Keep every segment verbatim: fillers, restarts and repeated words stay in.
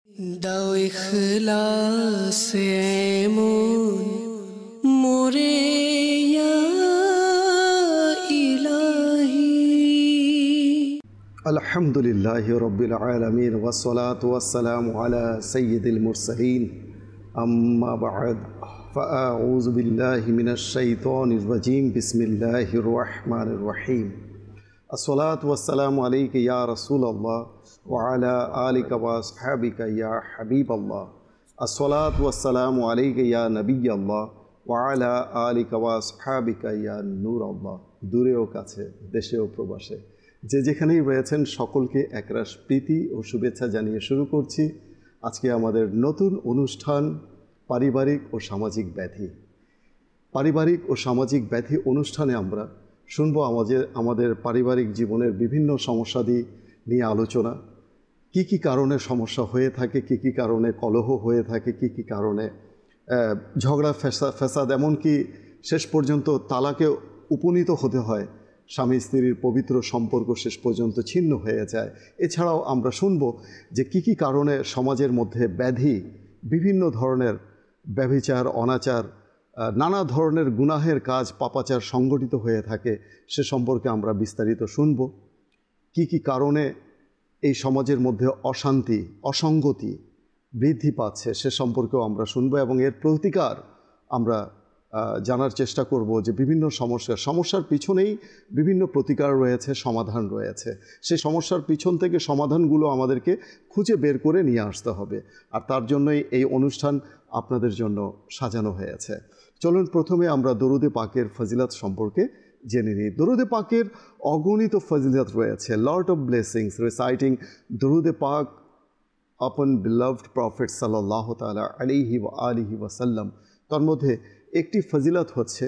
দাও ইখলাস এমন মোরে ইয়া ইলাহি। আলহামদুলিল্লাহি রাব্বিল আলামিন ওয়াসসালাতু ওয়াসসালামু আলা সাইয়্যিদিল মুরসালিন আম্মা বা'দ ফাআউযু বিল্লাহি মিনাশ শাইতানির রাজীম বিসমিল্লাহির রহমানির রহিম। আসসালাতু ওয়াসসালামু আলাইকা ইয়া রাসূলাল্লাহ ওয়া আলা আলিকা ওয়া আসহাবিকা ইয়া হাবিবাল্লাহ। আসসালাতু ওয়াসসালামু আলাইকা ইয়া নবিয়াল্লাহ ওয়া আলা আলিকা ওয়া আসহাবিকা ইয়া নূরাল্লাহ। দূরেও কাছে, দেশেও প্রবাসে, যে যেখানেই রয়েছেন সকলকে একরাশ প্রীতি ও শুভেচ্ছা জানিয়ে শুরু করছি আজকে আমাদের নতুন অনুষ্ঠান পারিবারিক ও সামাজিক ব্যাধি। পারিবারিক ও সামাজিক ব্যাধি অনুষ্ঠানে আমরা শুনব আমাদের আমাদের পারিবারিক জীবনের বিভিন্ন সমস্যাদি নিয়ে আলোচনা, কি কি কারণে সমস্যা হয়ে থাকে, কি কি কারণে কলহ হয়ে থাকে, কি কি কারণে ঝগড়া ফেসা ফেসাদ এমনকি শেষ পর্যন্ত তালাকে উপনীত হতে হয়, স্বামী স্ত্রীর পবিত্র সম্পর্ক শেষ পর্যন্ত ছিন্ন হয়ে যায়। এছাড়াও আমরা শুনব যে কি কি কারণে সমাজের মধ্যে ব্যাধি, বিভিন্ন ধরনের ব্যভিচার, অনাচার, নানা ধরনের গুনাহের কাজ, পাপাচার সংগঠিত হয়ে থাকে, সে সম্পর্কে আমরা বিস্তারিত শুনব। কি কি কারণে এই সমাজের মধ্যে অশান্তি, অসঙ্গতি বৃদ্ধি পাচ্ছে সে সম্পর্কেও আমরা শুনব এবং এর প্রতিকার আমরা জানার চেষ্টা করব যে বিভিন্ন সমস্যা সমস্যার পিছনেই বিভিন্ন প্রতিকার রয়েছে, সমাধান রয়েছে। সেই সমস্যার পিছন থেকে সমাধানগুলো আমাদেরকে খুঁজে বের করে নিয়ে আসতে হবে, আর তার জন্যই এই অনুষ্ঠান আপনাদের জন্য সাজানো হয়েছে। চলুন প্রথমে আমরা দরুদে পাকের ফজিলত সম্পর্কে জেনে নিই। দরুদে পাকের অগণিত ফজিলত রয়েছে। লর্ড অফ ব্লেসিংস, রিসাইটিং দরুদে পাক আপন বিলাভড প্রফেট সাল্লাল্লাহু তাআলা আলাইহি ওয়া আলিহি ওয়াসাল্লাম। তার মধ্যে একটি ফজিলত হচ্ছে,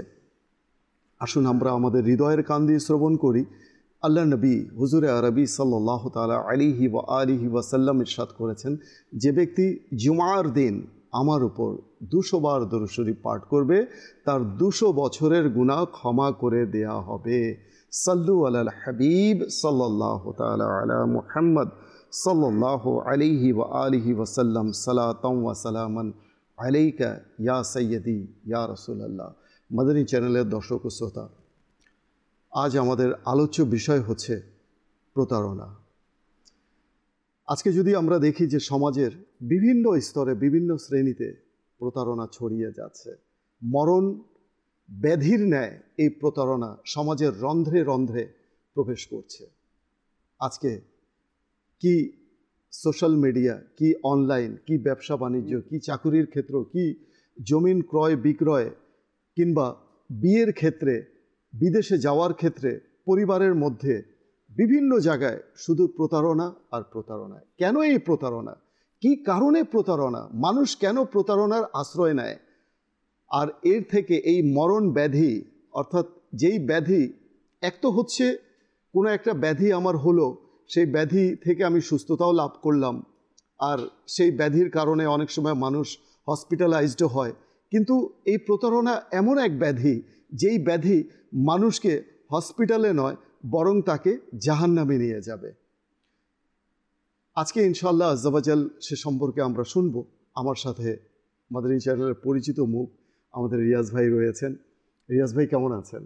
আসুন আমরা আমাদের হৃদয়ের কান দিয়ে শ্রবণ করি। আল্লাহ নবী হুজুরে আরবি সাল্লাল্লাহু তাআলা আলাইহি ওয়া আলিহি ওয়াসাল্লাম ইরশাদ করেছেন, যে ব্যক্তি জুমার দিন আমার উপর দুশো বার দরুদ শরীফ পাঠ করবে তার দুশো বছরের গুনাহ ক্ষমা করে দেয়া হবে। সাল্লু আলাল হাবিব সাল্লাল্লাহু তাআলা আলা মুহাম্মদ সাল্লাল্লাহু আলাইহি ওয়া আলিহি ওয়াসাল্লাম সালাতাম ওয়া সালামান আলাইকা ইয়া সাইয়্যিদি ইয়া রাসূলুল্লাহ। মাদানী চ্যানেলের দর্শক ও শ্রোতা, আজ আমাদের আলোচ্য বিষয় হচ্ছে প্রতারণা। আজকে যদি আমরা দেখি যে সমাজের বিভিন্ন স্তরে, বিভিন্ন শ্রেণীতে প্রতারণা ছড়িয়ে যাচ্ছে, মরণ ব্যাধির ন্যায় এই প্রতারণা সমাজের রন্ধ্রে রন্ধ্রে প্রবেশ করছে। আজকে কি সোশ্যাল মিডিয়া, কি অনলাইন, কি ব্যবসা বাণিজ্য, কি চাকুরির ক্ষেত্র, কি জমিন ক্রয় বিক্রয়, কিংবা বিয়ের ক্ষেত্রে, বিদেশে যাওয়ার ক্ষেত্রে, পরিবারের মধ্যে বিভিন্ন জায়গায় শুধু প্রতারণা আর প্রতারণা। কেন এই প্রতারণা? কি কারণে প্রতারণা? মানুষ কেন প্রতারণার আশ্রয় নেয়? আর এর থেকে এই মরণ ব্যাধি, অর্থাৎ যেই ব্যাধি, এক তো হচ্ছে কোনো একটা ব্যাধি আমার হলো, সেই ব্যাধি থেকে আমি সুস্থতাও লাভ করলাম, আর সেই ব্যাধির কারণে অনেক সময় মানুষ হসপিটালাইজডও হয়। কিন্তু এই প্রতারণা এমন এক ব্যাধি, যেই ব্যাধি মানুষকে হসপিটালে নয় বরং তাকে জাহান্নামে নিয়ে যাবে। আজকে ইনশাআল্লাহ আজ্জা ওয়াজাল সে সম্পর্কে আমরা শুনব। আমার সাথে মাদানী চ্যানেলের পরিচিত মুখ আমাদের রিয়াজ ভাই রয়েছেন। রিয়াজ ভাই কেমন আছেন?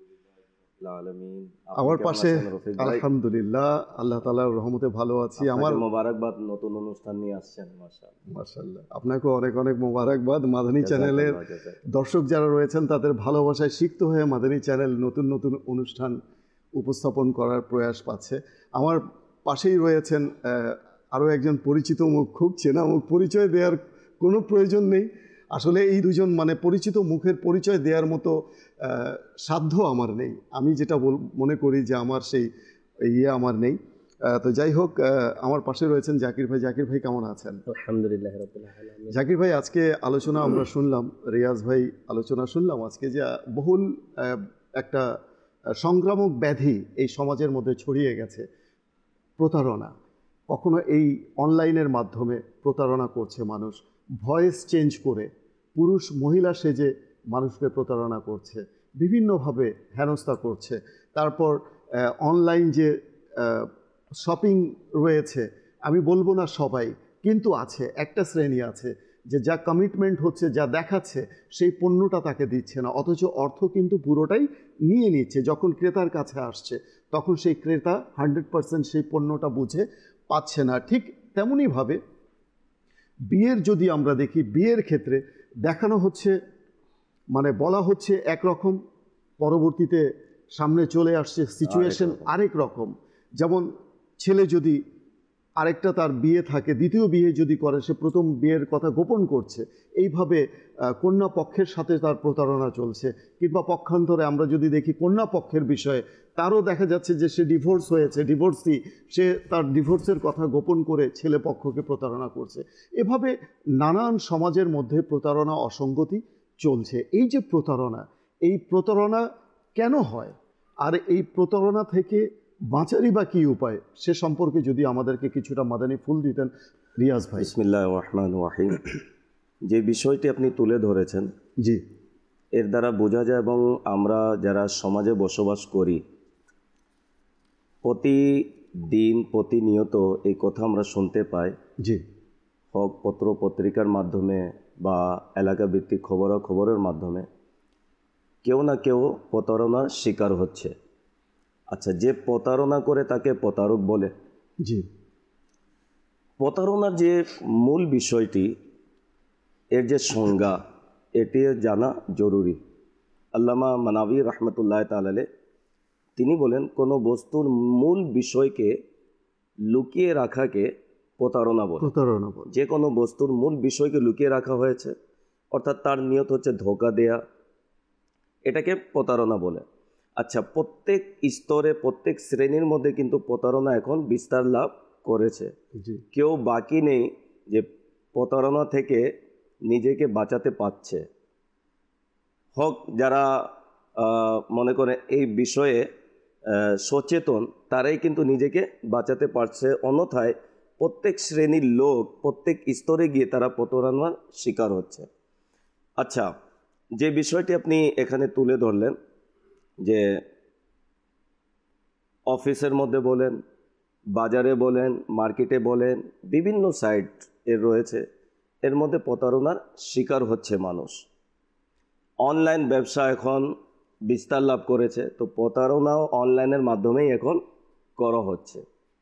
আমার পাশে আলহামদুলিল্লাহ, আল্লাহ তাআলার রহমতে ভালো আছি। আমার মোবারকবাদ, নতুন অনুষ্ঠান নিয়ে আসছেন, মাশাআল্লাহ মাশাআল্লাহ। আপনাকে অনেক অনেক মোবারকবাদ। মাদানী চ্যানেলের দর্শক যারা রয়েছেন তাদের ভালোবাসায় সিক্ত হয়ে মাদানী চ্যানেল নতুন নতুন অনুষ্ঠান উপস্থাপন করার প্রয়াস পাচ্ছে। আমার পাশেই রয়েছেন আরও একজন পরিচিত মুখ, খুব চেনা মুখ, পরিচয় দেওয়ার কোনো প্রয়োজন নেই আসলে। এই দুজন মানে পরিচিত মুখের পরিচয় দেওয়ার মতো সাধ্য আমার নেই। আমি যেটা বল মনে করি যে আমার সেই ইয়ে আমার নেই। তো যাই হোক, আমার পাশে রয়েছেন জাকির ভাই। জাকির ভাই কেমন আছেন? আলহামদুলিল্লাহ রাব্বিল আলামিন। জাকির ভাই, আজকে আলোচনা আমরা শুনলাম, রিয়াজ ভাই আলোচনা শুনলাম আজকে, যে বহুল একটা সংক্রামক ব্যাধি এই সমাজের মধ্যে ছড়িয়ে গেছে, প্রতারণা। কখনো এই অনলাইনের মাধ্যমে প্রতারণা করছে মানুষ, ভয়েস চেঞ্জ করে পুরুষ মহিলা সেজে মানুষকে প্রতারণা করছে, বিভিন্নভাবে হেনস্থা করছে। তারপর অনলাইন যে শপিং রয়েছে, আমি বলবো না সবাই, কিন্তু আছে একটা শ্রেণী আছে যে যা কমিটমেন্ট হচ্ছে, যা দেখাচ্ছে, সেই পণ্যটা তাকে দিচ্ছে না, অথচ অর্থ কিন্তু পুরোটাই নিয়ে নিচ্ছে। যখন ক্রেতার কাছে আসছে তখন সেই ক্রেতা হান্ড্রেড পার্সেন্ট সেই পণ্যটা বুঝে পাচ্ছে না। ঠিক তেমনইভাবে বিয়ের যদি আমরা দেখি, বিয়ের ক্ষেত্রে দেখানো হচ্ছে, মানে বলা হচ্ছে একরকম, পরবর্তীতে সামনে চলে আসছে সিচুয়েশন আরেক রকম। যেমন ছেলে যদি আরেকটা তার বিয়ে থাকে, দ্বিতীয় বিয়ে যদি করে, সে প্রথম বিয়ের কথা গোপন করছে, এইভাবে কন্যা পক্ষের সাথে তার প্রতারণা চলছে। কিংবা পক্ষান্তরে আমরা যদি দেখি কন্যা পক্ষের বিষয়ে, তারও দেখা যাচ্ছে যে সে ডিভোর্স হয়েছে, ডিভোর্সি, সে তার ডিভোর্সের কথা গোপন করে ছেলে পক্ষকে প্রতারণা করছে। এভাবে নানান সমাজের মধ্যে প্রতারণা, অসঙ্গতি চলছে। এই যে প্রতারণা, এই প্রতারণা কেন হয়, আর এই প্রতারণা থেকে বাঁচারই বা কী উপায়, সে সম্পর্কে যদি আমাদেরকে কিছুটা মাদানী ফুল দিতেন রিয়াজ ভাই। বিসমিল্লাহির রহমানির রহিম। যে বিষয়টি আপনি তুলে ধরেছেন, জি, এর দ্বারা বোঝা যায়, এবং আমরা যারা সমাজে বসবাস করি প্রতিদিন প্রতিনিয়ত এই কথা আমরা শুনতে পাই, জি, হোক পত্র পত্রিকার মাধ্যমে বা এলাকা ভিত্তিক খবরাখবরের মাধ্যমে, কেউ না কেউ প্রতারণার শিকার হচ্ছে। আচ্ছা, যে প্রতারণা করে তাকে প্রতারক বলে। জি, প্রতারণার যে মূল বিষয়টি, এর যে সংজ্ঞা, এটি জানা জরুরি। আল্লামা মানাবী রহমতুল্লাহ তাআলা তিনি বলেন, কোনো বস্তুর মূল বিষয়কে লুকিয়ে রাখাকে প্রতারণা বলে। প্রতারণা বলে। যে কোনো বস্তুর মূল বিষয়কে লুকিয়ে রাখা হয়েছে, অর্থাৎ তার নিয়ত হচ্ছে ধোঁকা দেয়া, এটাকে প্রতারণা বলে। আচ্ছা, প্রত্যেক স্তরে প্রত্যেক শ্রেণীর মধ্যে কিন্তু প্রতারণা এখন বিস্তার লাভ করেছে। জি, কেউ বাকি নেই যে প্রতারণা থেকে নিজেকে বাঁচাতে পারছে। হোক যারা মনে করে এই বিষয়ে সচেতন, তারাই কিন্তু নিজেকে বাঁচাতে পারছে, অন্যথায় প্রত্যেক শ্রেণীর লোক প্রত্যেক স্তরে গিয়ে তারা প্রতারণার শিকার হচ্ছে। আচ্ছা, যে বিষয়টি আপনি এখানে তুলে ধরলেন, যে অফিসের মধ্যে বলেন, বাজারে বলেন, মার্কেটে বলেন, বিভিন্ন সাইট এর রয়েছে, এর মধ্যে প্রতারণার শিকার হচ্ছে মানুষ। অনলাইন ব্যবসা এখন বিস্তার লাভ করেছে, তো প্রতারণাও অনলাইনের মাধ্যমেই এখন করা হচ্ছে।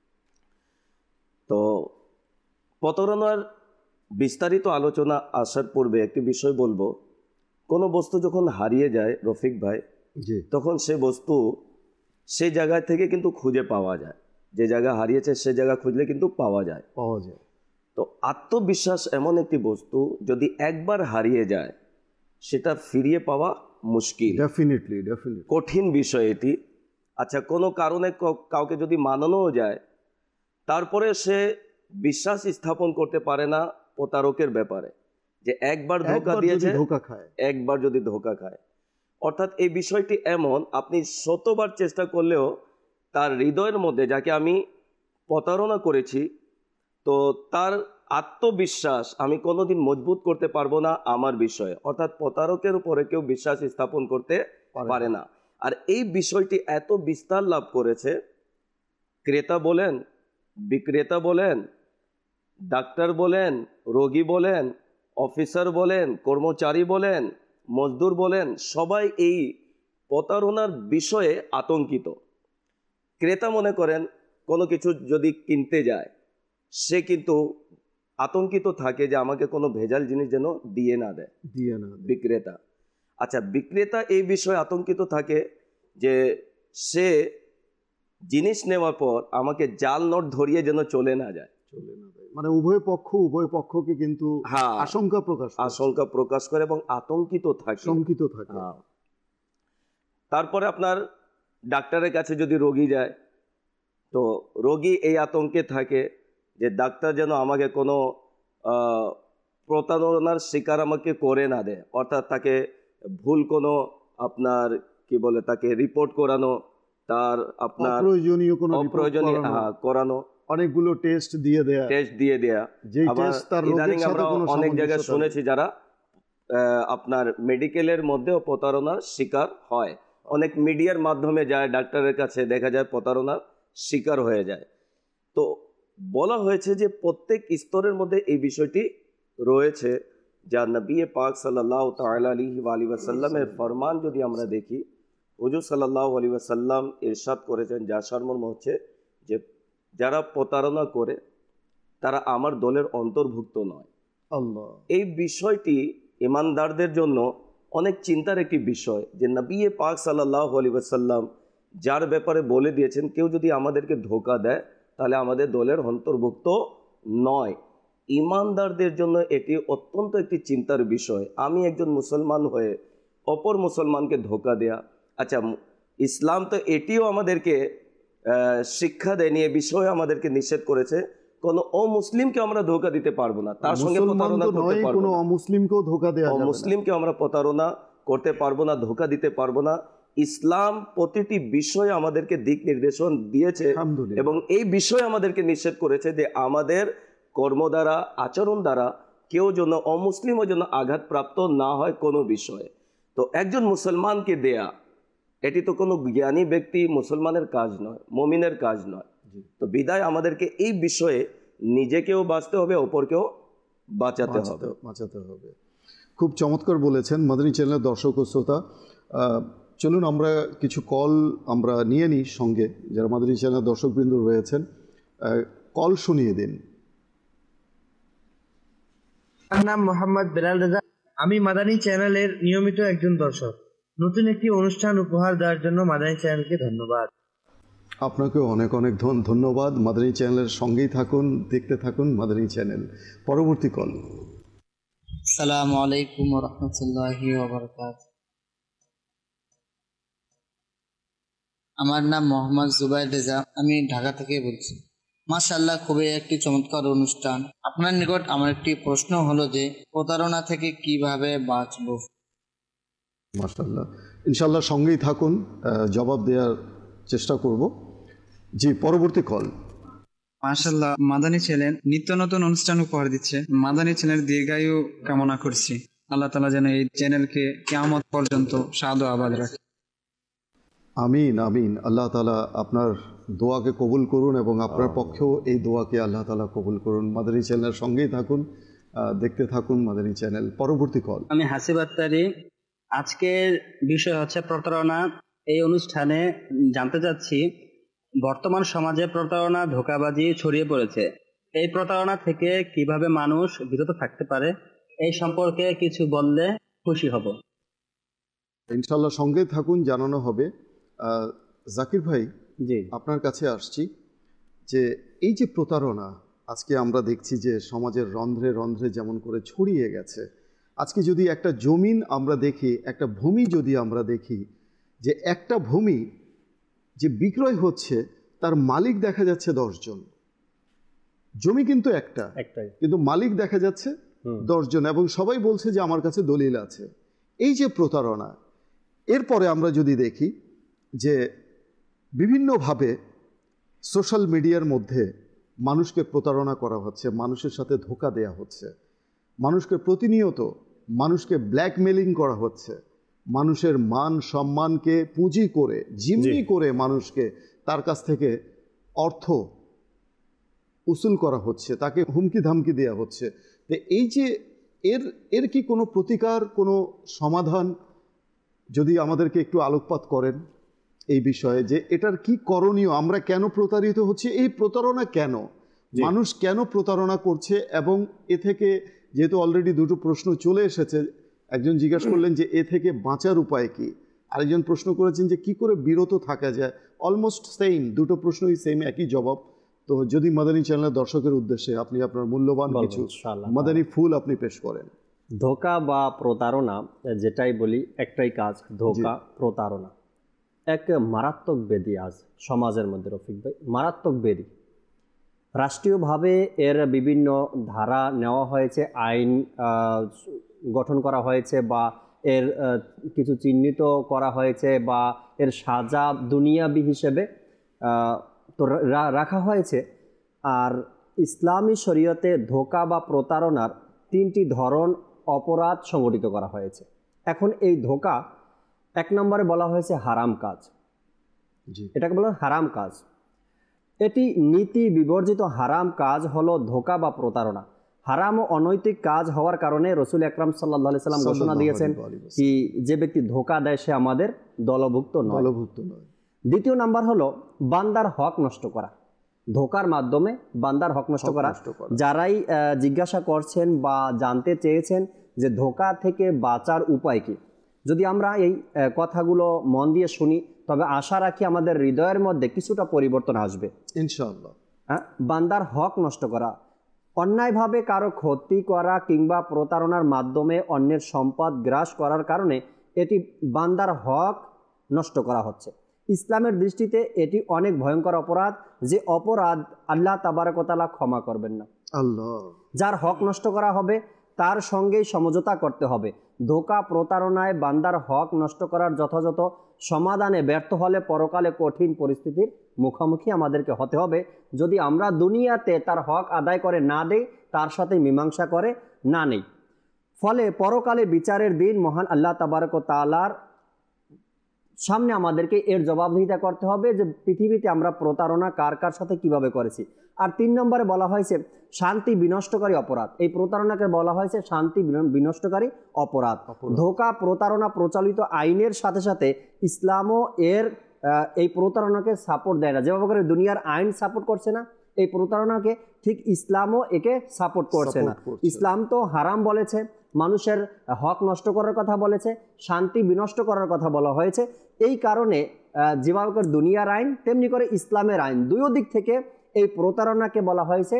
তো প্রতারণার বিস্তারিত আলোচনা আসার পূর্বে একটি বিষয় বলবো। কোনো বস্তু যখন হারিয়ে যায় রফিক ভাই, জি, তখন সে বস্তু সেই জায়গা থেকে কিন্তু খুঁজে পাওয়া যায়। যে জায়গা হারিয়েছে সে জায়গা খুঁজলে কিন্তু পাওয়া যায় পাওয়া যায়। তো আত্মবিশ্বাস এমন একটি বস্তু, যদি একবার হারিয়ে যায় সেটা ফিরিয়ে পাওয়া মুশকিল, ডেফিনেটলি ডেফিনেটলি কঠিন বিষয় এটি। আচ্ছা, কোনো কারণে কাউকে যদি মানানোও যায়, তারপরে সে বিশ্বাস স্থাপন করতে পারে না প্রতারকের ব্যাপারে, যে একবার ধোঁকা দিয়েছে, ধোঁকা খায়, একবার যদি ধোঁকা খায়। অর্থাৎ এই বিষয়টি এমন, আপনি শতবার চেষ্টা করলেও তার হৃদয়ের মধ্যে, যাকে আমি প্রতারণা করেছি, তো তার আত্মবিশ্বাস আমি কোনোদিন মজবুত করতে পারবো না আমার বিষয়ে। অর্থাৎ প্রতারকের উপরে কেউ বিশ্বাস স্থাপন করতে পারে না। আর এই বিষয়টি এত বিস্তার লাভ করেছে, ক্রেতা বলেন, বিক্রেতা বলেন, ডাক্তার বলেন, রোগী বলেন, অফিসার বলেন, কর্মচারী বলেন, মজদুর বলেন, সবাই এই প্রতারণার বিষয়ে আতঙ্কিত। ক্রেতা মনে করেন কোনো কিছু যদি কিনতে যায়, সে কিন্তু আতঙ্কিত থাকে যে আমাকে কোনো ভেজাল জিনিস যেন দিয়ে না দেয় দিয়ে না বিক্রেতা। আচ্ছা, বিক্রেতা এই বিষয়ে আতঙ্কিত থাকে যে সে জিনিস নেওয়ার পর আমাকে জাল নোট ধরিয়ে যেন চলে না যায়, চলে না যায়, মানে উভয় পক্ষ উভয় পক্ষকে কিন্তু হ্যাঁ আশঙ্কা প্রকাশ আশঙ্কা প্রকাশ করে এবং আতঙ্কিত থাকে, শঙ্কিত থাকে। হ্যাঁ। তারপরে আপনার ডাক্তারের কাছে যদি রোগী যায়, তো রোগী এই আতঙ্কে থাকে যে ডাক্তার যেন আমাকে কোনো প্রতারণার শিকার আমাকে করে না দেয়। অর্থাৎ তাকে ভুল কোনো আপনার কি বলে তাকে রিপোর্ট করানো, তার আপনার অপ্রয়োজনীয় কোনো অপ্রয়োজনীয় করানো, অনেকগুলো টেস্ট দিয়ে দেয়া টেস্ট দিয়ে দেয়া। আবার ইদানিং আমরা অনেক জায়গায় শুনেছি যারা আপনার মেডিকেলের মধ্যেও প্রতারণার শিকার হয়। অনেক মিডিয়ার মাধ্যমে যায় ডাক্তারের কাছে, দেখা যায় প্রতারণার শিকার হয়ে যায়। তো বলা হয়েছে যে প্রত্যেক স্তরের মধ্যে এই বিষয়টি রয়েছে। যা নবী পাক সাল্লাল্লাহু তাআলা আলাইহি ওয়া আলিহি ওয়াসাল্লামের ফরমান যদি আমরা দেখি, হুজুর সাল্লাল্লাহু আলাইহি ওয়াসাল্লাম ইরশাদ করেছেন, যার সারমর্ম হচ্ছে যে যারা প্রতারণা করে তারা আমার দলের অন্তর্ভুক্ত নয়। আল্লাহ, এই বিষয়টি ইমানদারদের জন্য অনেক চিন্তার একটি বিষয় যে নবী পাক সাল্লাল্লাহু আলাইহি ওয়াসাল্লাম যার ব্যাপারে বলে দিয়েছেন, কেউ যদি আমাদেরকে ধোঁকা দেয় তাহলে আমাদের দলের অন্তর্ভুক্ত নয়। ইমানদারদের জন্য এটি অত্যন্ত একটি চিন্তার বিষয়। আমি একজন মুসলমান হয়ে অপর মুসলমানকে ধোঁকা দেয়া, আচ্ছা ইসলাম তো এটিও আমাদেরকে শিক্ষা দেয়নি, এ বিষয়ে আমাদেরকে নিষেধ করেছে কোনো অমুসলিমকে আমরা ধোঁকা দিতে পারবো না, তার সঙ্গে প্রতারণা করতে পারবো না, অমুসলিমকেও ধোঁকা দেয়া যাবে না, অমুসলিমকে আমরা প্রতারণা করতে পারবো না, ধোঁকা দিতে পারবো না। ইসলাম প্রতিটি বিষয়ে আমাদেরকে দিক নির্দেশন দিয়েছে এবং এই বিষয়ে আমাদেরকে নিষেধ করেছে যে আমাদের কর্ম দ্বারা, আচরণ দ্বারা কেউ যেন অমুসলিমও যেন আঘাতপ্রাপ্ত না হয় কোনো বিষয়ে। তো একজন মুসলমানকে দেয়া এটি তো কোনো জ্ঞানী ব্যক্তি মুসলমানের কাজ নয়, মুমিনের কাজ নয়। তো বিদায় আমাদেরকে এই বিষয়ে নিজেকেও বাঁচতে হবে, অপরকেও বাঁচাতে হবে বাঁচাতে হবে খুব চমৎকার বলেছেন মাদানী চ্যানেলের দর্শক ও শ্রোতা। চলুন আমরা কিছু কল আমরা নিয়ে নিই সঙ্গে, যারা মাদানী চ্যানেলের দর্শকবৃন্দ রয়েছেন, কল শুনিয়ে দিন। আমার নাম মোহাম্মদ বেলাল রেজা, আমি মাদানী চ্যানেলের নিয়মিত একজন দর্শক। নতুন একটি অনুষ্ঠান উপহার দেওয়ার জন্য মাদানী চ্যানেলকে ধন্যবাদ। আপনাকেও অনেক অনেক ধন্যবাদ। মাদানী চ্যানেলের সঙ্গেই থাকুন, দেখতে থাকুন মাদানী চ্যানেল। পরবর্তী কল। আসসালামু আলাইকুম ওয়া রাহমাতুল্লাহি ওয়া বারাকাতুহু। আমার নাম মোহাম্মদ জুবাইর রেজা, আমি ঢাকা থেকে বলছি। মাশাআল্লাহ, খুবই একটি চমৎকার অনুষ্ঠান। আপনার নিকট আমার একটি প্রশ্ন হলো যে প্রতারণা থেকে কিভাবে বাঁচব? মাশাআল্লাহ, ইনশাআল্লাহ সঙ্গেই থাকুন, জবাব দেওয়ার চেষ্টা করব। জি, পরবর্তী কল। মাশাআল্লাহ, মাদানী চ্যানেল নিত্য নতুন অনুষ্ঠান উপহার দিচ্ছে। মাদানী চ্যানেল দীর্ঘায়ু কামনা করছি। আল্লাহ তাআলা যেন এই চ্যানেলকে কিয়ামত পর্যন্ত শাদ ও আবাদ রাখে। আমিন আমিন। আল্লাহ তাআলা আপনার দোয়াকে কবুল করুন এবং আপনার পক্ষেও এই দোয়াকে আল্লাহ তাআলা কবুল করুন। মাদানী চ্যানেলের সঙ্গেই থাকুন, দেখতে থাকুন মাদানী চ্যানেল। পরবর্তী কল। আমি হাসিব আত্তারি। আজকের বিষয় হচ্ছে প্রতারণা। এই অনুষ্ঠানে জানতে চাচ্ছি, বর্তমান সমাজে প্রতারণা, ধোঁকাবাজি ছড়িয়ে পড়েছে। এই প্রতারণা থেকে কিভাবে মানুষ বিরত থাকতে পারে, এই সম্পর্কে কিছু বললে খুশি হব। ইনশাআল্লাহ সঙ্গে থাকুন, জানানো হবে। জাকির ভাই, জি, আপনার কাছে আসছি যে এই যে প্রতারণা আজকে আমরা দেখছি যে সমাজের রন্ধ্রে রন্ধ্রে যেমন করে ছড়িয়ে গেছে। আজকে যদি একটা জমিন আমরা দেখি, একটা ভূমি যদি আমরা দেখি, যে একটা ভূমি যে বিক্রয় হচ্ছে তার মালিক দেখা যাচ্ছে দশজন, জমি কিন্তু একটা একটাই, কিন্তু মালিক দেখা যাচ্ছে দশজন, এবং সবাই বলছে যে আমার কাছে দলিল আছে। এই যে প্রতারণা, এরপরে আমরা যদি দেখি যে বিভিন্নভাবে সোশ্যাল মিডিয়ার মধ্যে মানুষকে প্রতারণা করা হচ্ছে, মানুষের সাথে ধোঁকা দেয়া হচ্ছে, মানুষকে প্রতিনিয়ত মানুষকে ব্ল্যাকমেলিং করা হচ্ছে, মানুষের মান সম্মানকে পুঁজি করে জিম্মি করে মানুষকে তার কাছ থেকে অর্থ উসুল করা হচ্ছে, তাকে হুমকি ধামকি দেওয়া হচ্ছে। তো এই যে এর এর কি কোনো প্রতিকার, কোনো সমাধান যদি আমাদেরকে একটু আলোকপাত করেন এই বিষয়ে, যে এটার কি করণীয়, আমরা কেন প্রতারিত হচ্ছি, এই প্রতারণা কেন, মানুষ কেন প্রতারণা করছে, এবং এ থেকে যেহেতু অলরেডি দুটো প্রশ্ন চলে এসেছে, একজন জিজ্ঞাসা করলেন যে এ থেকে বাঁচার উপায় কি, আরেকজন প্রশ্ন করেছেন যে কি করে বিরত থাকা যায়। অলমোস্ট সেম, দুটো প্রশ্নই সেম, একই জবাব। তো যদি মাদানী চ্যানেলের দর্শকের উদ্দেশ্যে আপনি আপনার মূল্যবান কিছু মাদানী ফুল আপনি পেশ করেন। ধোঁকা বা প্রতারণা যেটাই বলি, একটাই কাজ, ধোঁকা প্রতারণা এক মারাত্মক ব্যাধি আজ সমাজের মধ্যে। রফিক ভাই, মারাত্মক ব্যাধি। রাষ্ট্রীয়ভাবে এর বিভিন্ন ধারা নেওয়া হয়েছে, আইন গঠন করা হয়েছে, বা এর কিছু চিহ্নিত করা হয়েছে, বা এর সাজা দুনিয়াবি হিসেবে তো রাখা হয়েছে। আর ইসলামী শরীয়তে ধোঁকা বা প্রতারণার তিনটি ধরন অপরাধ সংগঠিত করা হয়েছে। এখন এই ধোঁকা এক নম্বরে বলা হয়েছে হারাম কাজ, এটাকে বলা হারাম কাজ। এটি নীতি বিবর্জিত হারাম কাজ হলো ধোঁকা বা প্রতারণা। হারাম ও অনৈতিক কাজ হওয়ার কারণে রসুল আকরাম সাল্লাল্লাহু আলাইহি সাল্লাম ঘোষণা দিয়েছেন কি যে ব্যক্তি ধোঁকা দেয় সে আমাদের দলভুক্ত নয়। দলভুক্ত নয়। দ্বিতীয় নাম্বার হলো বান্দার হক নষ্ট করা। ধোঁকার মাধ্যমে বান্দার হক নষ্ট করা। যারাই জিজ্ঞাসা করছেন বা জানতে চেয়েছেন যে ধোঁকা থেকে বাঁচার উপায় কি, যদি আমরা এই কথাগুলো মন দিয়ে শুনি তবে আশা রাখি আমাদের হৃদয়ের মধ্যে কিছুটা পরিবর্তন আসবে ইনশাআল্লাহ। হ্যাঁ, বান্দার হক নষ্ট করা, অন্যায়ভাবে কারো ক্ষতি করা কিংবা প্রতারণার মাধ্যমে অন্যের সম্পদ গ্রাস করার কারণে এটি বান্দার হক নষ্ট করা হচ্ছে। ইসলামের দৃষ্টিতে এটি অনেক ভয়ঙ্কর অপরাধ, যে অপরাধ আল্লাহ তাবারক ওয়া তাআলা ক্ষমা করবেন না। আল্লাহ, যার হক নষ্ট করা হবে তার সঙ্গেই সমঝোতা করতে হবে। ধোঁকা প্রতারণায় বান্দার হক নষ্ট করার যথাযথ সমাধানে ব্যর্থ হলে পরকালে কঠিন পরিস্থিতির মুখোমুখি আমাদেরকে হতে হবে। যদি আমরা দুনিয়াতে তার হক আদায় করে না দেই, তার সাথে মীমাংসা করে না নেই, ফলে পরকালে বিচারের দিন মহান আল্লাহ তাবারক ওয়া তাআলার সামনে আমাদেরকে এর জবাবদিহিতা করতে হবে যে পৃথিবীতে আমরা প্রতারণা কার কার সাথে কিভাবে করেছি। আর তিন নম্বরে বলা হয়েছে শান্তি বিনষ্টকারী অপরাধ। এই প্রতারণাকে বলা হয়েছে শান্তি বিনষ্টকারী অপরাধ। ধোঁকা প্রতারণা প্রচলিত আইনের সাথে সাথে ইসলামও এর এই প্রতারণাকে সাপোর্ট দেয় না। যেভাবে করে দুনিয়ার আইন সাপোর্ট করছে না এই প্রতারণাকে, ঠিক ইসলামও একে সাপোর্ট করছে না। ইসলাম তো হারাম বলেছে, মানুষের হক নষ্ট করার কথা বলেছে, শান্তি বিনষ্ট করার কথা বলা হয়েছে। এই কারণে যেভাবে করে দুনিয়ার আইন তেমনি করে ইসলামের আইন দুই দিক থেকে এই প্রতারণাকে বলা হয়েছে,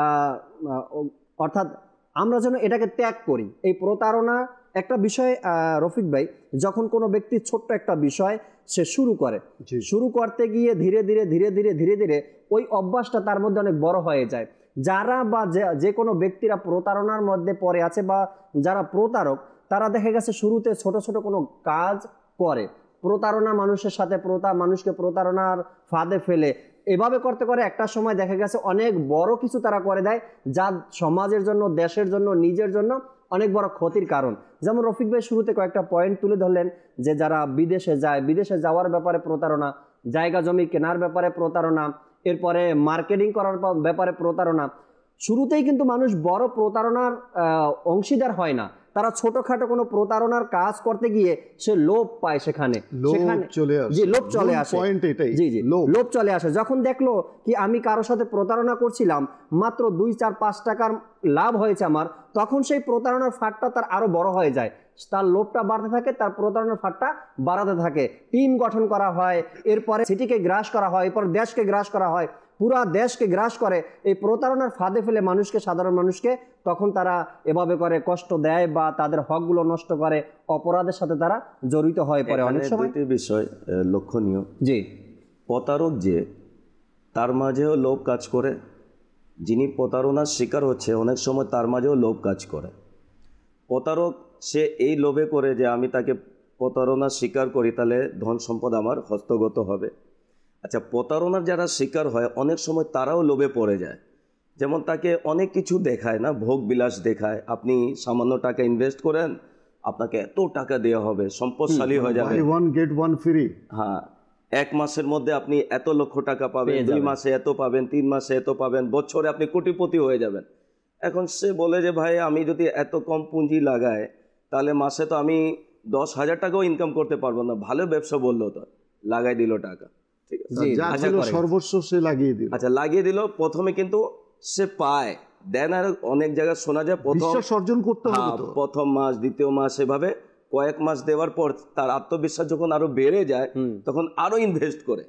অর্থাৎ আমরা যেন এটাকে ত্যাগ করি। এই প্রতারণা একটা বিষয় রফিক ভাই, যখন কোনো ব্যক্তি ছোট্ট একটা বিষয় সে শুরু করে, শুরু করতে গিয়ে ধীরে ধীরে ধীরে ধীরে ধীরে ধীরে ওই অভ্যাসটা তার মধ্যে অনেক বড় হয়ে যায়। যারা বা যে কোনো ব্যক্তিরা প্রতারণার মধ্যে পড়ে আছে বা যারা প্রতারক, তারা দেখা গেছে শুরুতে ছোট ছোট কোনো কাজ করে, প্রতারণা মানুষের সাথে প্রতা মানুষকে প্রতারণার ফাঁদে ফেলে, এভাবে করতে করে একটা সময় দেখা গেছে অনেক বড় কিছু তারা করে দেয়, যা সমাজের জন্য, দেশের জন্য, নিজের জন্য অনেক বড় ক্ষতির কারণ। যেমন রফিক ভাই শুরুতে কয়েকটা পয়েন্ট তুলে ধরলেন যে যারা বিদেশে যায়, বিদেশে যাওয়ার ব্যাপারে প্রতারণা, জায়গা জমি কেনার ব্যাপারে প্রতারণা, এরপরে মার্কেটিং করার ব্যাপারে প্রতারণা। শুরুতেই কিন্তু মানুষ বড় প্রতারণার অংশীদার হয় না, তারা ছোটখাটো কোনো প্রতারণার কাজ করতে গিয়ে সে লোভ পায়, সেখানে সেখানে জি লোভ চলে আসে। জি জি লোভ চলে আসে। যখন দেখলো কি আমি কারোর সাথে প্রতারণা করছিলাম, মাত্র দুই চার পাঁচ টাকার লাভ হয়েছে আমার, তখন সেই প্রতারণার ফাঁদটা তার আরো বড় হয়ে যায়, তার লোভটা বাড়তে থাকে, তার প্রতারণার ফাঁদটা বাড়াতে থাকে। টিম গঠন করা হয়, এরপরে সিটিকে গ্রাস করা হয়, এরপর দেশকে গ্রাস করা হয়, পুরা দেশকে গ্রাস করে এই প্রতারণার ফাঁদে ফেলে মানুষকে, সাধারণ মানুষকে তখন তারা এভাবে করে কষ্ট দেয় বা তাদের হকগুলো নষ্ট করে, অপরাধের সাথে তারা জড়িত হয়ে পড়ে। অনেক সময় দুটি বিষয় লক্ষণীয়। জি, প্রতারক যে তার মাঝেও লোভ কাজ করে, যিনি প্রতারণার শিকার হচ্ছে অনেক সময় তার মাঝেও লোভ কাজ করে। প্রতারক সে এই লোভে করে যে আমি তাকে প্রতারণার শিকার করি, তাহলে ধন সম্পদ আমার হস্তগত হবে। আচ্ছা, প্রতারণার যারা শিকার হয় অনেক সময় তারাও লোভে পড়ে যায়। যেমন তাকে অনেক কিছু দেখায় না, ভোগ বিলাস দেখায়, আপনি সামান্য টাকা ইনভেস্ট করেন, আপনাকে এত টাকা দেওয়া হবে, সম্পদশালী হয়ে যাবে, ওয়ান গেট ওয়ান ফ্রি। হ্যাঁ, এক মাসের মধ্যে আপনি এত লক্ষ টাকা পাবেন, দুই মাসে এত পাবেন, তিন মাসে এত পাবেন, বছরে আপনি কোটিপতি হয়ে যাবেন। এখন সে বলে যে ভাই আমি যদি এত কম পুঁজি লাগাই তাহলে মাসে তো আমি দশ হাজার টাকাও ইনকাম করতে পারবো না। ভালো ব্যবসা বললো, তো লাগাই দিল টাকা, ঠিক আছে, সর্বস্ব সে লাগিয়ে দিল। আচ্ছা, লাগিয়ে দিল, প্রথমে কিন্তু সে পায় দেন, আর অনেক জায়গায় শোনা যায় প্রথম অর্জন করতে হবে, প্রথম মাস, দ্বিতীয় মাস, এভাবে কয়েক মাস দেওয়ার পর তার আত্মবিশ্বাস যখন আরো বেড়ে যায় তখন আরো ইনভেস্ট করে,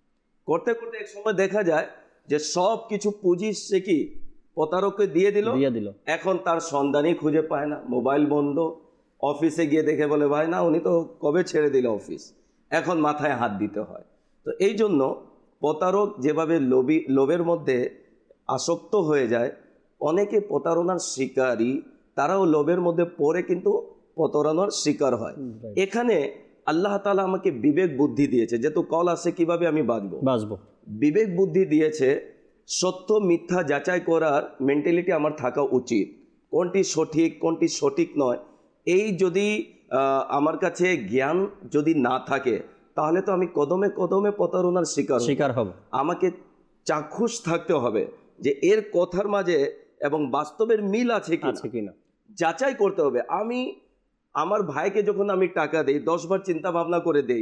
করতে করতে এক সময় দেখা যায় যে সব কিছু পুঁজি সে কি প্রতারককে দিয়ে দিল দিয়ে দিল এখন তার সন্ধানই খুঁজে পায় না, মোবাইল বন্ধ, অফিসে গিয়ে দেখে বলে ভাই না উনি তো কবে ছেড়ে দিল অফিস, এখন মাথায় হাত দিতে হয়। তো এই জন্য প্রতারক যেভাবে লোভী লোভের মধ্যে আসক্ত হয়ে যায়, অনেকে প্রতারণার শিকারী, তারাও লোভের মধ্যে পড়ে কিন্তু প্রতারণার শিকার হয়। এখানে আল্লাহ তাআলা আমাকে বিবেক বুদ্ধি দিয়েছে, যেহেতু কল আছে কিভাবে আমি বাঁচবো বাঁচবো বিবেক বুদ্ধি দিয়েছে, সত্য মিথ্যা যাচাই করার মেন্টালিটি আমার থাকা উচিত, কোনটি সঠিক কোনটি সঠিক নয়। এই যদি আমার কাছে জ্ঞান যদি না থাকে তাহলে তো আমি কদমে কদমে প্রতারণার শিকার শিকার হব। আমাকে চাক্ষুষ থাকতে হবে যে এর কথার মাঝে এবং বাস্তবের মিল আছে কিনা যাচাই করতে হবে। আমি আমার ভাইকে যখন আমি টাকা দেই দশবার চিন্তা ভাবনা করে দেই,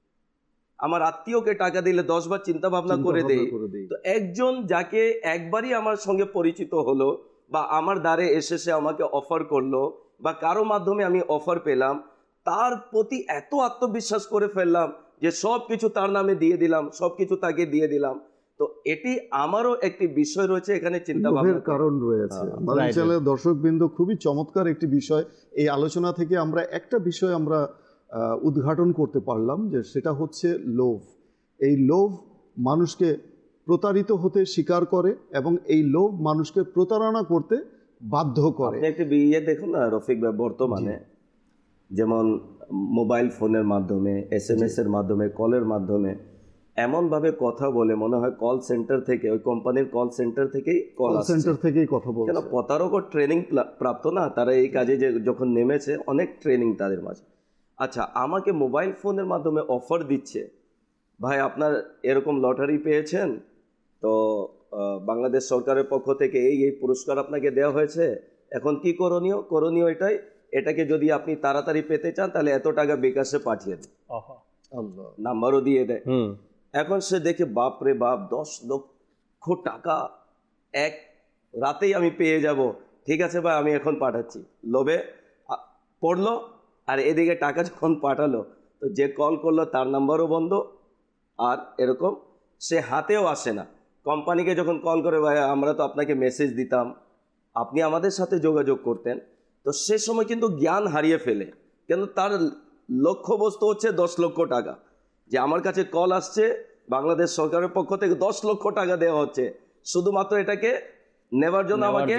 আমার আত্মীয়কে টাকা দিলে দশবার চিন্তা ভাবনা করে দেই। তো একজন যাকে একবারই আমার সঙ্গে পরিচিত হলো বা আমার দ্বারে এসে সে আমাকে অফার করলো বা কারো মাধ্যমে আমি অফার পেলাম, তার প্রতি এত আত্মবিশ্বাস করে ফেললাম যে সব কিছু তার নামে দিয়ে দিলাম, সব কিছু তাকে দিয়ে দিলাম। তো এটি আমারও একটি বিষয় রয়েছে এখানে চিন্তা ভাবনার কারণ রয়েছে। দর্শকবৃন্দ, খুবই চমৎকার একটি বিষয়। এই আলোচনা থেকে আমরা একটা বিষয় আমরা উদ্ঘাটন করতে পারলাম, যে সেটা হচ্ছে লোভ। এই লোভ মানুষকে প্রতারিত হতে স্বীকার করে এবং এই লোভ মানুষকে প্রতারণা করতে বাধ্য করে। একটি বিয়ে দেখুন না রফিক ভাই, বর্তমানে যেমন মোবাইল ফোনের মাধ্যমে, এস এম এস এর মাধ্যমে, কলের মাধ্যমে এমনভাবে কথা বলে মনে হয় কল সেন্টার থেকে, ওই কোম্পানির কল সেন্টার থেকেই কল সেন্টার থেকেই কথা বলে। কেন প্রতারকও ট্রেনিং প্রাপ্ত না, তারা এই কাজে যে যখন নেমেছে অনেক ট্রেনিং তাদের মাঝে। আচ্ছা, আমাকে মোবাইল ফোনের মাধ্যমে অফার দিচ্ছে, ভাই আপনার এরকম লটারি পেয়েছেন তো বাংলাদেশ সরকারের পক্ষ থেকে এই এই পুরস্কার আপনাকে দেওয়া হয়েছে, এখন কি করণীয়? করণীয় এটাই, এটাকে যদি আপনি তাড়াতাড়ি পেতে চান তাহলে এত টাকা বিকাশে পাঠিয়ে দেন, নাম্বারও দিয়ে দেয়। এখন সে দেখে বাপ রে বাপ, দশ লক্ষ টাকা এক রাতেই আমি পেয়ে যাব, ঠিক আছে ভাই আমি এখন পাঠাচ্ছি। লোভে পড়লো, আর এদিকে টাকা যখন পাঠালো তো যে কল করলো তার নাম্বারও বন্ধ, আর এরকম সে হাতেও আসে না। কোম্পানিকে যখন কল করে, ভাই আমরা তো আপনাকে মেসেজ দিতাম, আপনি আমাদের সাথে যোগাযোগ করতেন, তো সে সময় কিন্তু জ্ঞান হারিয়ে ফেলে। কিন্তু তার লক্ষ্যবস্তু হচ্ছে দশ লক্ষ টাকা, যে আমার কাছে কল আসছে বাংলাদেশ সরকারের পক্ষ থেকে দশ লক্ষ টাকা দেওয়া হচ্ছে, শুধুমাত্র এটাকে নেবার জন্য আমাকে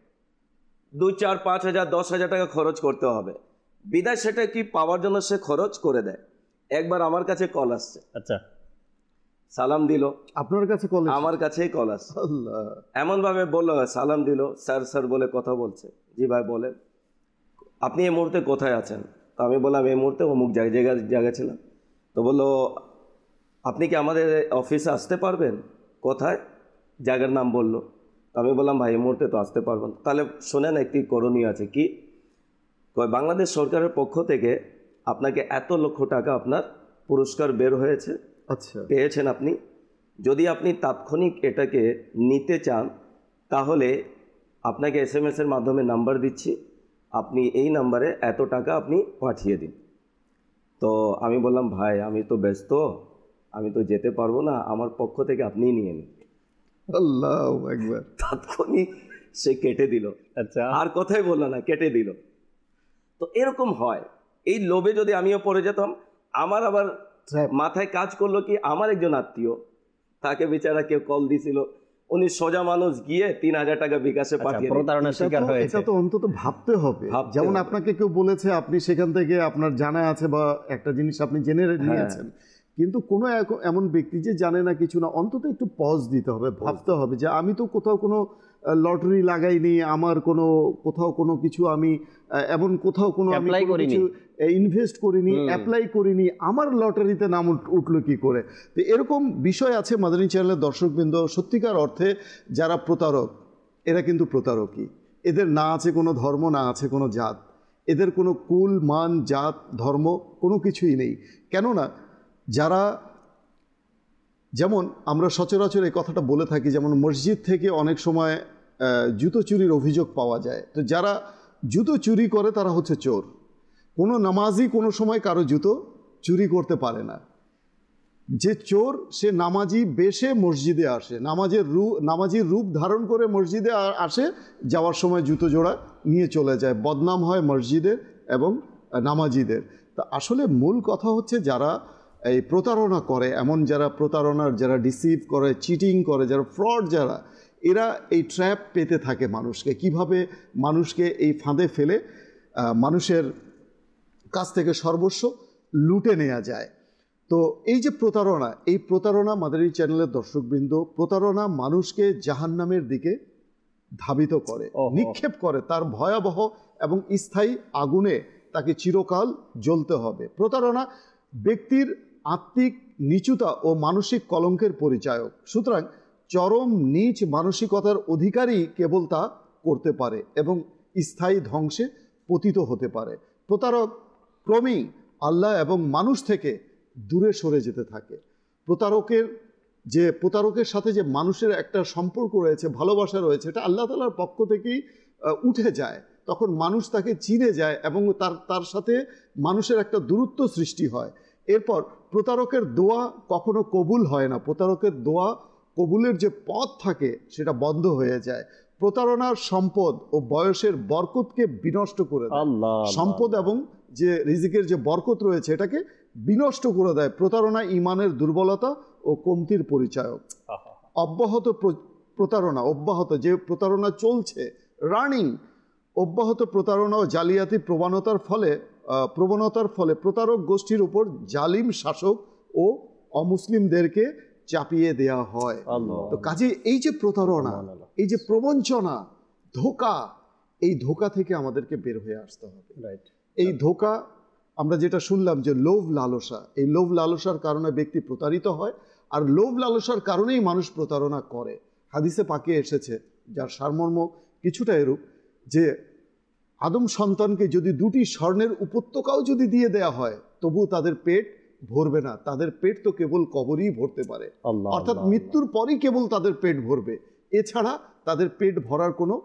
দুই চার পাঁচ হাজার দশ হাজার টাকা খরচ করতে হবে। বিদায় সেটা কি পাওয়ার জন্য সে খরচ করে দেয়। একবার আমার কাছে কল আসছে, আচ্ছা সালাম দিল, আপনার কাছে কল, আমার কাছেই কল আসছে, এমন ভাবে বললো, সালাম দিল, স্যার স্যার বলে কথা বলছে, জি ভাই বলেন আপনি এই মুহূর্তে কোথায় আছেন? তো আমি বললাম এই মুহূর্তে অমুক জায়গা জায়গায় ছিলাম। তো বললো আপনি কি আমাদের অফিসে আসতে পারবেন? কোথায়? জায়গার নাম বললো। আমি বললাম ভাই এই মুহূর্তে তো আসতে পারবেন। তাহলে শোনেন একটি করণীয় আছে। কি? বাংলাদেশ সরকারের পক্ষ থেকে আপনাকে এত লক্ষ টাকা আপনার পুরস্কার বের হয়েছে, আচ্ছা পেয়েছেন আপনি। যদি আপনি তাৎক্ষণিক এটাকে নিতে চান তাহলে আপনাকে এস এম এস এর মাধ্যমে নাম্বার দিচ্ছি, আপনি এই নাম্বারে এত টাকা আপনি পাঠিয়ে দিন। তো আমি বললাম ভাই আমি তো ব্যস্ত, আমি তো যেতে পারবো না, আমার পক্ষ থেকে আপনিই নিয়ে নিন। আল্লাহু আকবার। তাৎক্ষণিক সে কেটে দিল, আচ্ছা আর কথাই বললো না, কেটে দিল। তো এরকম হয়। এই লোভে যদি আমিও পড়ে যেতাম, আমার আবার মাথায় কাজ করলো কি, আমার একজন আত্মীয়, তাকে বেচারা কেউ কল দিছিল, উনি সোজা মানুষ গিয়ে তিন হাজার টাকা বিকাশে পাঠিয়ে প্রতারণার শিকার হয়েছে। এটা তো অন্তত ভাবতে হবে। যেমন আপনাকে কেউ বলেছে, আপনি সেখান থেকে আপনার জানা আছে বা একটা জিনিস আপনি জেনে নিয়েছেন, কিন্তু কোনো এমন ব্যক্তি যে জানে না কিছু না, অন্তত একটু পজ দিতে হবে, ভাবতে হবে যে আমি তো কোথাও কোনো লটারি লাগাইনি, আমার কোনো কোথাও কোনো কিছু আমি এমন কোথাও কোনো আমি কিছু ইনভেস্ট করিনি, অ্যাপ্লাই করিনি, আমার লটারিতে নাম উঠলো কি করে? তো এরকম বিষয় আছে মাদানী চ্যানেলের দর্শকবৃন্দ। সত্যিকার অর্থে যারা প্রতারক, এরা কিন্তু প্রতারকই। এদের না আছে কোনো ধর্ম, না আছে কোনো জাত, এদের কোনো কুল মান জাত ধর্ম কোনো কিছুই নেই। কেননা যারা, যেমন আমরা সচরাচর এই কথাটা বলে থাকি, যেমন মসজিদ থেকে অনেক সময় জুতো চুরির অভিযোগ পাওয়া যায়। তো যারা জুতো চুরি করে তারা হচ্ছে চোর। কোনো নামাজি কোনো সময় কারো জুতো চুরি করতে পারে না। যে চোর সে নামাজি বেশে মসজিদে আসে, নামাজের রূপ নামাজির রূপ ধারণ করে মসজিদে আসে, যাওয়ার সময় জুতো জোড়া নিয়ে চলে যায়। বদনাম হয় মসজিদের এবং নামাজিদের। তা আসলে মূল কথা হচ্ছে যারা এই প্রতারণা করে, এমন যারা প্রতারণার, যারা ডিসিভ করে, চিটিং করে, যারা ফ্রড, যারা এরা এই ট্র্যাপ পেতে থাকে মানুষকে, কিভাবে মানুষকে এই ফাঁদে ফেলে মানুষের কাছ থেকে সর্বস্ব লুটে নেওয়া যায়। তো এই যে প্রতারণা, এই প্রতারণা মাদানী চ্যানেলের দর্শকবৃন্দ, প্রতারণা মানুষকে জাহান্নামের দিকে ধাবিত করে, নিক্ষেপ করে, তার ভয়াবহ এবং স্থায়ী আগুনে তাকে চিরকাল জ্বলতে হবে। প্রতারণা ব্যক্তির আত্মিক নিচুতা ও মানসিক কলঙ্কের পরিচায়ক। সুতরাং চরম নীচ মানসিকতার অধিকারী কেবল তা করতে পারে এবং স্থায়ী ধ্বংসে পতিত হতে পারে। প্রতারক ক্রমেই আল্লাহ এবং মানুষ থেকে দূরে সরে যেতে থাকে। প্রতারকের যে প্রতারকের সাথে যে মানুষের একটা সম্পর্ক রয়েছে, ভালোবাসা রয়েছে, এটা আল্লাহ তাআলার পক্ষ থেকেই উঠে যায়। তখন মানুষ তাকে চিনে যায় এবং তার তার সাথে মানুষের একটা দূরত্ব সৃষ্টি হয়। এরপর প্রতারকের দোয়া কখনো কবুল হয় না। প্রতারকের দোয়া কবুলের যে পথ থাকে সেটা বন্ধ হয়ে যায়। প্রতারণার সম্পদ ও বয়সের বরকতকে বিনষ্ট করে দেয়। সম্পদ এবং যে রিজিকের যে বরকত রয়েছে এটাকে বিনষ্ট করে দেয়। প্রতারণা ঈমানের দুর্বলতা ও কমতির পরিচায়ক। অব্যাহত প্রতারণা অব্যাহত যে প্রতারণা চলছে, রানিং অব্যাহত প্রতারণা ও জালিয়াতি প্রবণতার ফলে প্রবণতার ফলে প্রতারক গোষ্ঠীর উপর জালিম শাসক ও অমুসলিমদেরকে চাপিয়ে দেয়া হয়। তো কাজে এই যে প্রতারণা, এই যে প্রবঞ্চনা, ধোঁকা, এই ধোঁকা থেকে আমাদেরকে বের হয়ে আসতে হবে। এই ধোঁকা আমরা যেটা শুনলাম যে লোভ লালসা, এই লোভ লালসার কারণে ব্যক্তি প্রতারিত হয়, আর লোভ লালসার কারণেই মানুষ প্রতারণা করে। হাদিসে পাকে এসেছে, যার সারমর্ম কিছুটা এরূপ, যে আদম সন্তানকে যদি দুটি স্বর্ণের উপত্যকাও যদি দিয়ে দেয়া হয় তবু তাদের পেট ভরবে না। তাদের পেট তো কেবল কবরই ভরতে পারে, অর্থাৎ মৃত্যুর পরই কেবল তাদের পেট ভরবে, এছাড়া তাদের পেট ভরার কোনো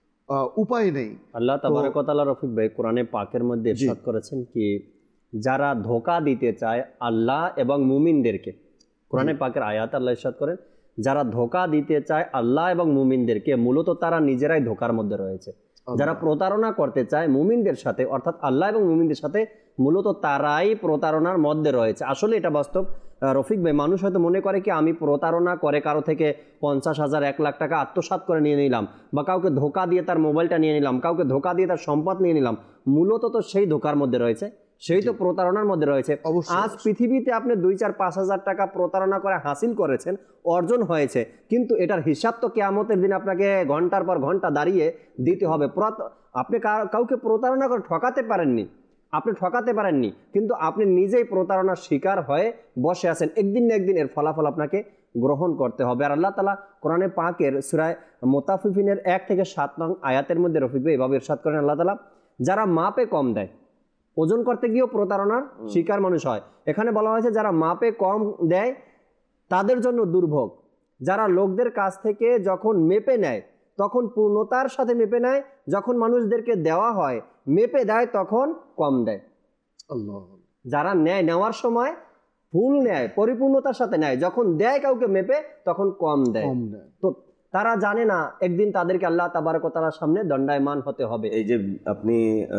উপায় নেই। আল্লাহ তাবারক ওয়া তাআলা রফিক ভাই কোরআনে পাকের মধ্যে ইরশাদ করেছেন কি, যারা ধোঁকা দিতে চায় আল্লাহ এবং মুমিনদেরকে, কোরআনে পাকের আয়াত আল্লাহ ইরশাদ করেন, যারা ধোঁকা দিতে চায় আল্লাহ এবং মুমিনদেরকে, মূলত তারা নিজেরাই ধোঁকার মধ্যে রয়েছে। যারা প্রতারণা করতে চায় মুমিনদের সাথে, অর্থাৎ আল্লাহ এবং মুমিনদের সাথে, মূলত তারাই প্রতারণার মধ্যে রয়েছে। আসলে এটা বাস্তব রফিক ভাই। মানুষ হয়তো মনে করে কি আমি প্রতারণা করে কারো থেকে পঞ্চাশ হাজার এক লাখ টাকা আত্মসাৎ করে নিয়ে নিলাম, বা কাউকে ধোঁকা দিয়ে তার মোবাইলটা নিয়ে নিলাম, কাউকে ধোঁকা দিয়ে তার সম্পদ নিয়ে নিলাম, মূলত তো সেই ধোঁকার মধ্যে রয়েছে, সেই তো প্রতারণার মধ্যে রয়েছে। আজ পৃথিবীতে আপনি দুই চার পাঁচ হাজার টাকা প্রতারণা করে হাসিল করেছেন, অর্জন হয়েছে, কিন্তু এটার হিসাব তো কিয়ামতের দিন আপনাকে ঘন্টার পর ঘন্টা দাঁড়িয়ে দিতে হবে। আপনি কাউকে প্রতারণা করে ঠকাতে পারেননি, আপনি ঠকাতে পারেননি, কিন্তু আপনি নিজেই প্রতারণার শিকার হয়ে বসে আছেন। একদিন না একদিন এর ফলাফল আপনাকে গ্রহণ করতে হবে। আর আল্লাহ তাআলা কোরআনে পাকের সূরা মুতাফফিফিনের এক থেকে সাত নং আয়াতের মধ্যে রফিক ভাই এভাবে ইরশাদ করেন আল্লাহ তাআলা, যারা মাপে কম দেয়, ওজন করতে গিয়েও প্রতারণার শিকার মানুষ হয়। এখানে বলা হয়েছে যারা মাপে কম দেয় তাদের জন্য দুর্ভোগ। যারা লোকদের কাছ থেকে যখন মেপে নেয় তখন পূর্ণতার সাথে মেপে নেয়, যখন মানুষদেরকে দেওয়া হয় মেপে দেয় তখন কম দেয়। আল্লাহ। যারা নেয় নেওয়ার সময় ফুল নেয়, পরিপূর্ণতার সাথে নেয়, যখন দেয় কাউকে মেপে তখন কম দেয়। তো তারা জানে না একদিন তাদেরকে আল্লাহ তাবারক ওয়া তাআলার সামনে দণ্ডায়মান হতে হবে। এই যে আপনি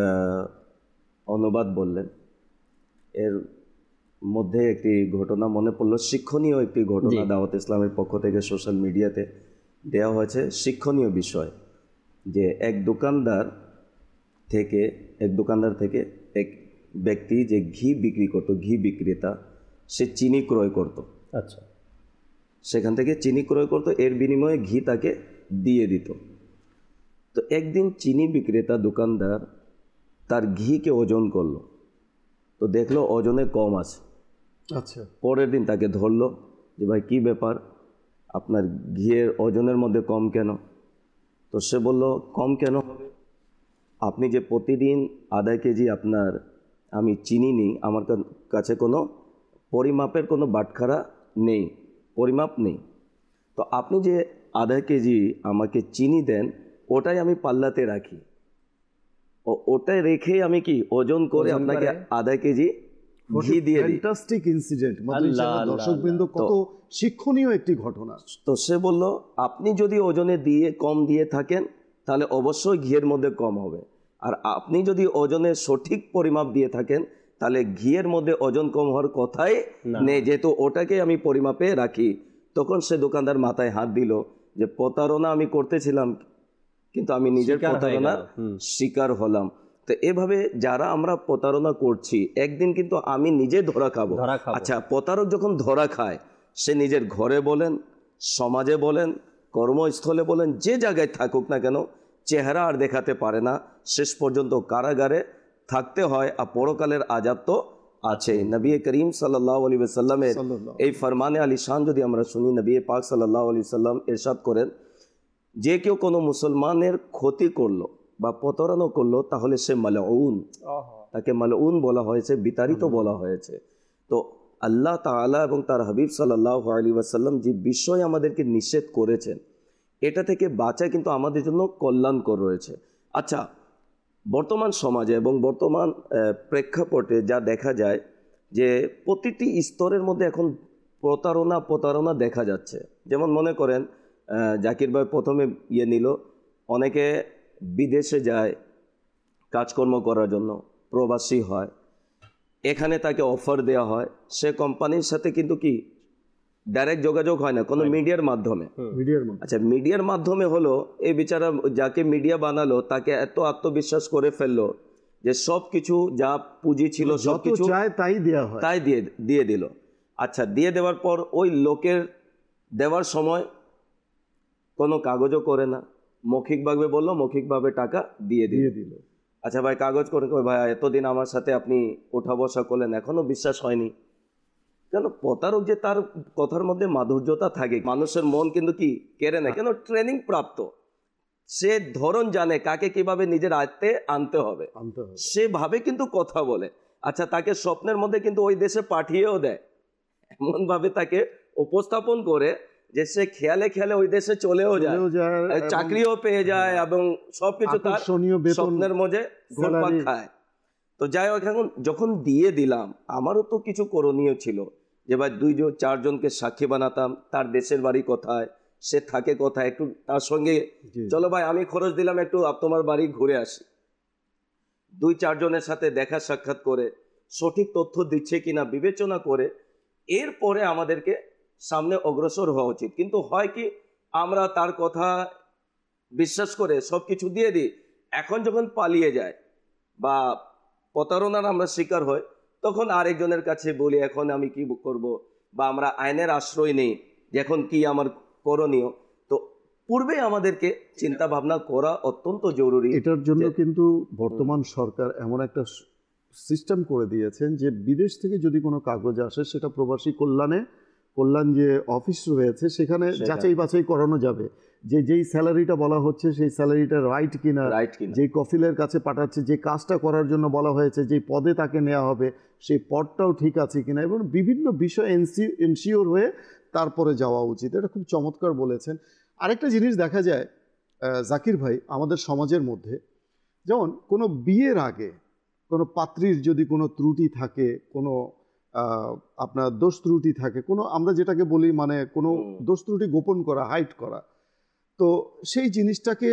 অনুবাদ বললেন, এর মধ্যে একটি ঘটনা মনে পড়লো, শিক্ষণীয় একটি ঘটনা দাওয়াত ইসলামের পক্ষ থেকে সোশ্যাল মিডিয়াতে দেওয়া হয়েছে। শিক্ষণীয় বিষয় যে এক দোকানদার থেকে এক দোকানদার থেকে এক ব্যক্তি যে ঘি বিক্রি করত, ঘি বিক্রেতা, সে চিনি ক্রয় করত। আচ্ছা। সেখান থেকে চিনি ক্রয় করত, এর বিনিময়ে ঘি তাকে দিয়ে দিত। তো একদিন চিনি বিক্রেতা দোকানদার তার ঘিকে ওজন করলো, তো দেখলো ওজনে কম আছে। আচ্ছা। পরের দিন তাকে ধরলো যে ভাই কী ব্যাপার, আপনার ঘিয়ের ওজনের মধ্যে কম কেন? তো সে বলল কম কেন হবে, আপনি যে প্রতিদিন আধা কেজি আপনার আমি চিনি নিই, আমার কাছে কোনো পরিমাপের কোনো বাটখারা নেই, পরিমাপ নেই, তো আপনি যে আধা কেজি আমাকে চিনি দেন ওটাই আমি পাল্লাতে রাখি, ও ওটাই রেখে আমি কি ওজন করে আপনাকে আধা কেজি ঘি দিয়ে দিই। ফ্যান্টাস্টিক ইনসিডেন্ট, দর্শকবৃন্দ, কত শিক্ষণীয় একটি ঘটনা। তো সে বলল আপনি যদি ওজনে দিয়ে কম দিয়ে থাকেন তাহলে অবশ্যই ঘিয়ের মধ্যে কম হবে, আর আপনি যদি ওজনে সঠিক পরিমাপ দিয়ে থাকেন তাহলে ঘিয়ের মধ্যে ওজন কম হওয়ার কথাই নেই, যেহেতু ওটাকে আমি পরিমাপে রাখি। তখন সে দোকানদার মাথায় হাত দিল যে প্রতারণা আমি করতেছিলাম কিন্তু আমি নিজের প্রতারণার শিকার হলাম। তো এভাবে যারা আমরা প্রতারণা করছি একদিন কিন্তু আমি নিজে ধরা খাবো। আচ্ছা, প্রতারক যখন ধরা খায় সে নিজের ঘরে বলেন, সমাজে বলেন, কর্মস্থলে বলেন, যে জায়গায় থাকুক না কেন, চেহারা আর দেখাতে পারে না, শেষ পর্যন্ত কারাগারে থাকতে হয়, আর পরকালের আযাব তো আছে। নবী করিম সাল্লাল্লাহু আলাইহি ওয়াসাল্লামের সাল্লাল্লাহু এই ফরমানে আলিশান যদি আমরা শুনি, নবী পাক সাল্লাল্লাহু আলাইহি সাল্লাম ইরশাদ করেন, যে কেউ কোনো মুসলমানের ক্ষতি করলো বা প্রতারণা করলো তাহলে সে মালউন, তাকে মালউন বলা হয়েছে, বিতাড়িত বলা হয়েছে। তো আল্লাহ তাআলা এবং তার হাবিব সাল্লাল্লাহু আলাইহি ওয়াসাল্লাম যে বিষয় আমাদেরকে নিষেধ করেছেন, এটা থেকে বাঁচা কিন্তু আমাদের জন্য কল্যাণকর রয়েছে। আচ্ছা, বর্তমান সমাজে এবং বর্তমান প্রেক্ষাপটে যা দেখা যায় যে প্রতিটি স্তরের মধ্যে এখন প্রতারণা প্রতারণা দেখা যাচ্ছে। যেমন মনে করেন জাকির ভাই প্রথমে ইয়ে নিল, অনেকে বিদেশে যায় কাজকর্ম করার জন্য, প্রবাসী হয়, এখানে তাকে অফার দেওয়া হয়, সে কোম্পানির সাথে কিন্তু কি ডাইরেক্ট যোগাযোগ হয় না, কোনো মিডিয়ার মাধ্যমে। মিডিয়ার মাধ্যমে আচ্ছা, মিডিয়ার মাধ্যমে হলো এই বেচারা যাকে মিডিয়া বানালো তাকে এত আত্মবিশ্বাস করে ফেললো যে সব কিছু যা পুঁজি ছিল সব কিছু চায় তাই দেওয়া হয়, তাই দিয়ে দিয়ে দিল। আচ্ছা, দিয়ে দেওয়ার পর ওই লোকের দেওয়ার সময় কোনো কাগজও করে না, মৌখিকভাবে বললো, মৌখিকভাবে টাকা দিয়ে দিয়ে দিল। আচ্ছা ভাই, কাগজ করে, ভাই এতদিন আমার সাথে আপনি ওঠা বসা করলেন, এখনো বিশ্বাস হয়নি কেন? প্রতারক যে তার কথার মধ্যে মাধুর্যতা থাকে, মানুষের মন কিন্তু কি কেড়ে নেয়, কেন? ট্রেনিং প্রাপ্ত, সে ধরন জানে কাকে কিভাবে নিজের আয়ত্তে আনতে হবে, সেভাবে কিন্তু কথা বলে। আচ্ছা, তাকে স্বপ্নের মধ্যে কিন্তু ওই দেশে পাঠিয়েও দেয়, এমনভাবে তাকে উপস্থাপন করে যে সে খেয়ালে খেয়ালে ওই দেশে চলেও যায়, চাকরিও পেয়ে যায় এবং সবকিছু তার স্বপ্নের মধ্যে ঘুরপাক খায়। তো যাই হোক, এখন যখন দিয়ে দিলাম, আমারও তো কিছু করণীয় ছিল যে ভাই দুইজন চারজনকে সাক্ষী বানাতাম, তার দেশের বাড়ি কোথায়, সে থাকে কোথায়, একটু তার সঙ্গে চলো ভাই আমি খরচ দিলাম, একটু তোমার বাড়ি ঘুরে আসি। দুই চারজনের সাথে দেখা সাক্ষাৎ করে সঠিক তথ্য দিচ্ছে কিনা বিবেচনা করে এরপরে আমাদেরকে সামনে অগ্রসর হওয়া উচিত। কিন্তু হয় কি, আমরা তার কথা বিশ্বাস করে সব কিছু দিয়ে দিই, এখন যখন পালিয়ে যায় বা প্রতারণার আমরা শিকার হই, তখন আরেকজনের কাছে বলি এখন আমি কি করব, বা আমরা আইনের আশ্রয় নেই যে এখন কি আমার করণীয়। তো পূর্বে আমাদেরকে চিন্তা ভাবনা করা অত্যন্ত জরুরি। এটার জন্য কিন্তু বর্তমান সরকার এমন একটা সিস্টেম করে দিয়েছেন যে বিদেশ থেকে যদি কোনো কাগজ আসে, সেটা প্রবাসী কল্যাণে কল্যাণ যে অফিস রয়েছে সেখানে যাচাই বাছাই করানো যাবে যে যেই স্যালারিটা বলা হচ্ছে সেই স্যালারিটা রাইট কিনা, যেই কফিলের কাছে পাঠাচ্ছে, যে কাজটা করার জন্য বলা হয়েছে, যেই পদে তাকে নেওয়া হবে সেই পদটাও ঠিক আছে কিনা, এবং বিভিন্ন বিষয় এনশিওর হয়ে তারপরে যাওয়া উচিত। এটা খুব চমৎকার বলেছেন। আরেকটা জিনিস দেখা যায় জাকির ভাই, আমাদের সমাজের মধ্যে যেমন কোনো বিয়ের আগে কোনো পাত্রীর যদি কোনো ত্রুটি থাকে, কোনো আপনার দোষ ত্রুটি থাকে, কোনো আমরা যেটাকে বলি মানে কোনো দোষ ত্রুটি গোপন করা, হাইড করা, তো সেই জিনিসটাকে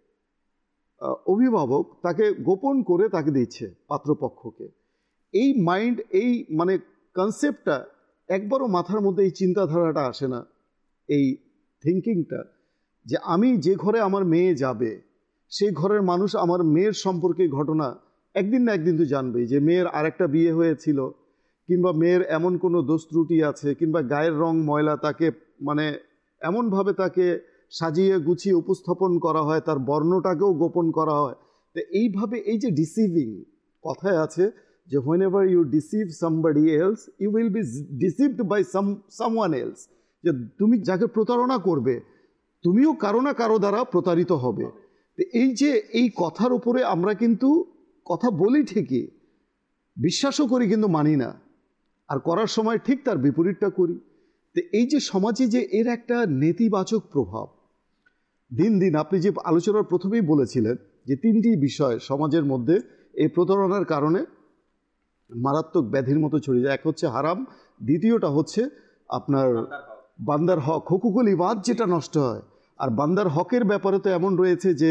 অভিভাবক তাকে গোপন করে তাকে দিচ্ছে পাত্রপক্ষকে। এই মাইন্ড, এই মানে কনসেপ্টটা একবারও মাথার মধ্যে এই চিন্তাধারাটা আসে না, এই থিঙ্কিংটা যে আমি যে ঘরে আমার মেয়ে যাবে সেই ঘরের মানুষ আমার মেয়ের সম্পর্কে ঘটনা একদিন না একদিন তো জানবেই, যে মেয়ের আরেকটা বিয়ে হয়েছিল, কিংবা মেয়ের এমন কোনো দোষ ত্রুটি আছে, কিংবা গায়ের রং ময়লা, তাকে মানে এমনভাবে তাকে সাজিয়ে গুছিয়ে উপস্থাপন করা হয়, তার বর্ণটাকেও গোপন করা হয়। তো এইভাবে এই যে ডিসিভিং, কথায় আছে যে whenever you deceive somebody else you will be deceived by some someone else, যে তুমি যাকে প্রতারণা করবে তুমিও কারো না কারো দ্বারা প্রতারিত হবে। তো এই যে এই কথার উপরে আমরা কিন্তু কথা বলি ঠিকই, বিশ্বাসও করি কিন্তু মানি না, আর করার সময় ঠিক তার বিপরীতটা করি। তো এই যে সমাজে যে এর একটা নেতিবাচক প্রভাব দিন দিন, আপনি যে আলোচনার প্রথমেই বলেছিলেন যে তিনটি বিষয় সমাজের মধ্যে এই প্রতারণার কারণে মারাত্মক ব্যাধির মতো ছড়িয়ে যায়। এক হচ্ছে হারাম, দ্বিতীয়টা হচ্ছে আপনার বান্দার হক, হুকুকুল ইবাদ যেটা নষ্ট হয়, আর বান্দার হকের ব্যাপারে তো এমন রয়েছে যে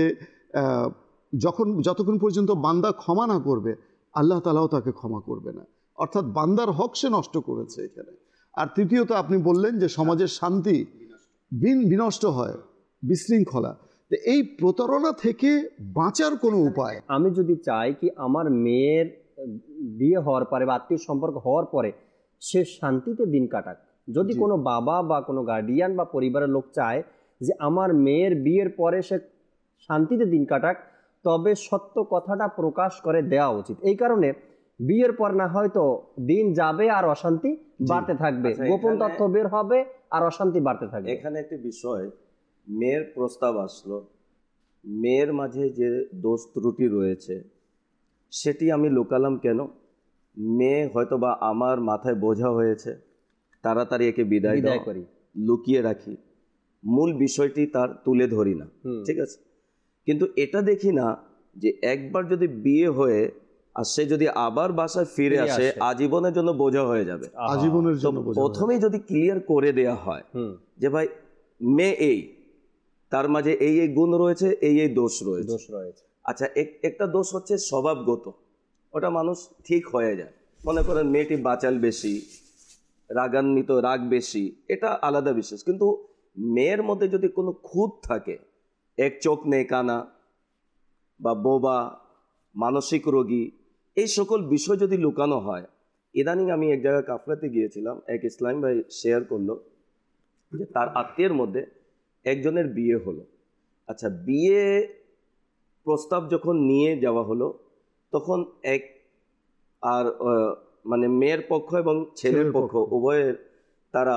যখন যতক্ষণ পর্যন্ত বান্দা ক্ষমা না করবে আল্লাহ তাআলাও তাকে ক্ষমা করবে না, অর্থাৎ বান্দার হক সে নষ্ট করেছে এখানে। আর তৃতীয়ত আপনি বললেন যে সমাজের শান্তি বিন বিনষ্ট হয়, বিশৃঙ্খলা। তো এই প্রতারণা থেকে বাঁচার কোনো উপায়? আমি যদি চাই কি আমার মেয়ের বিয়ে হওয়ার পরে বা আত্মীয় সম্পর্ক হওয়ার পরে সে শান্তিতে দিন কাটাক, যদি কোনো বাবা বা কোনো গার্ডিয়ান বা পরিবারের লোক চায় যে আমার মেয়ের বিয়ের পরে সে শান্তিতে দিন কাটাক, তবে সত্য কথাটা প্রকাশ করে দেওয়া উচিত। এই কারণে বিয়ের পর না হয়তো দিন যাবে আর অশান্তি বাড়তে থাকবে, আচ্ছা, গোপন এখানে- তথ্য বের হবে আর অশান্তি বাড়তে থাকবে। এখানে একটি বিষয়, মেয়ের প্রস্তাব আসলো, মেয়ের মাঝে যে দোষ ত্রুটি রয়েছে সেটি আমি লুকালাম কেন? মেয়ে হয়তো বা আমার মাথায় বোঝা হয়েছে, তাড়াতাড়ি একে বিদায় বিদায় দাও, করি। লুকিয়ে রাখি, মূল বিষয়টি তার তুলে ধরি না। হুম। ঠিক আছে, কিন্তু এটা দেখি না যে একবার যদি বিয়ে হয়ে আর সে যদি আবার বাসায় ফিরে ফিরে আসে আসে। আজীবনের জন্য বোঝা হয়ে যাবে। আহা। আজীবনের তো জন্য বোঝা প্রথমেই যদি ক্লিয়ার করে দেয়া হয় হুম, যে ভাই মেয়ে এই, তার মাঝে এই এই গুণ রয়েছে, এই এই দোষ রয়েছে। দোষ রয়েছে। আচ্ছা, এক- একটা দোষ হচ্ছে স্বভাবগত, ওটা মানুষ ঠিক হয়ে যায়। মনে করেন মেয়েটি বাচাল বেশি, রাগান্বিত, রাগ বেশি, এটা আলাদা বিশেষ। কিন্তু মেয়ের মধ্যে যদি কোনো খুঁত থাকে, এক চোখ নেই কানা বা বোবা, মানসিক রোগী, এই সকল বিষয় যদি লুকানো হয়। ইদানিং আমি এক জায়গায় কাফলাতে গিয়েছিলাম, এক ইসলাম ভাই শেয়ার করলো যে তার আত্মীয়ের মধ্যে একজনের বিয়ে হলো। আচ্ছা, বিয়ে প্রস্তাব যখন নিয়ে যাওয়া হলো তখন এক আর আহ, মানে মেয়ের পক্ষ এবং ছেলের পক্ষ উভয়ের, তারা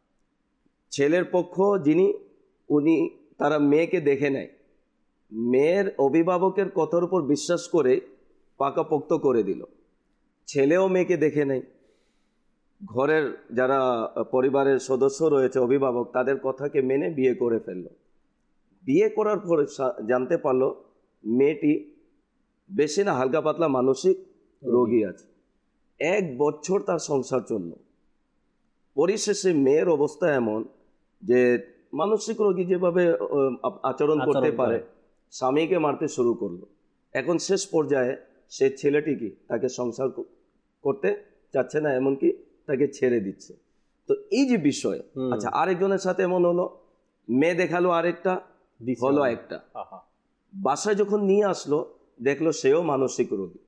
ছেলের পক্ষ যিনি উনি তারা মেয়েকে দেখে নেয়, মেয়ের অভিভাবকের কথার উপর বিশ্বাস করে পাকাপোক্ত করে দিল। ছেলেও মেয়েকে দেখে নেয়, ঘরের যারা পরিবারের সদস্য রয়েছে, অভিভাবক, তাদের কথাকে মেনে বিয়ে করে ফেললো। বিয়ে করার পরে সা- জানতে পারলো মেয়েটি বেশি না হালকা পাতলা মানসিক রোগী আছে। এক বছর তার সংসার চলল, পরিশেষে মেয়ের অবস্থা এমন যে মানসিক রোগী যেভাবে আহ, আচরণ করতে আচরণ পারে, করে। স্বামীকে মারতে শুরু করলো। এখন শেষ পর্যায়ে সে ছেলেটি কি তাকে সংসার ক- করতে চাচ্ছে না, এমনকি তাকে ছেড়ে দিচ্ছে। তো এই যে বিষয়, হুম। আচ্ছা আরেকজনের সাথে এমন হলো, মেয়ে দেখালো আরেকটা, দিছে হলো অনেক। একটা, আহা। বাসায় যখন নিয়ে আসলো দেখলো সেও মানসিক রোগী।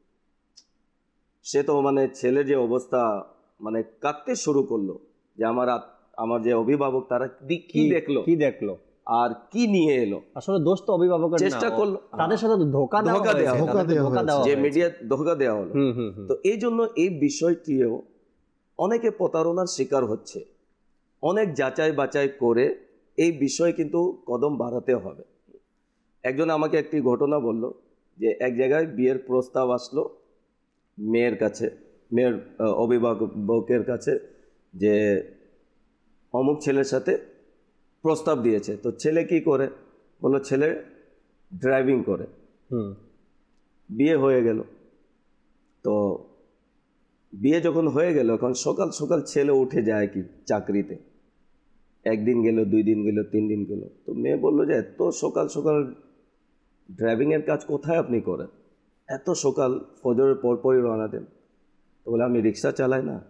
সে তো মানে ছেলের যে অবস্থা, মানে কাঁদতে শুরু করলো যে আমার আত- আমার যে অভিভাবক তারা দি- কি দেখলো কি দেখলো, আর কি নিয়ে এলো। আসলে দোষ তো অভিভাবকের না, চেষ্টা করলো, তাদের সাথে তো ধোঁকা দেওয়া ধোঁকা দেওয়া হয়েছে, ধোঁকা তাদেরকে দেওয়া ধোঁকা হয়েছে। দেওয়া যে হয়েছে। মিডিয়া ধোঁকা দেওয়া হলো। হুম হুম হুম। তো এই জন্য এই বিষয়টিও অনেকে প্রতারণার শিকার হচ্ছে। অনেক যাচাই বাছাই করে এই বিষয়ে কিন্তু কদম বাড়াতে হবে। একজন আমাকে একটি ঘটনা বলল যে এক জায়গায় বিয়ের প্রস্তাব আসলো মেয়ের কাছে, মেয়ের আহ, অভিভাবকের কাছে, যে অমুক ছেলের সাথে প্রস্তাব দিয়েছে। তো ছেলে কি করে? বললো ছেলে ড্রাইভিং করে। হুম। বিয়ে হয়ে গেল। তো বিয়ে যখন হয়ে গেল, এখন সকাল সকাল ছেলে উঠে যায় কি চাকরিতে, একদিন গেল, দুই দিন গেল, তিন দিন গেল। তো মেয়ে বললো যে এত সকাল সকাল ড্রাইভিংয়ের কাজ কোথায় আপনি করেন? এত সকাল ফজরের পরপরই রওনা দেন। তো বলে আমি রিক্সা চালাই না,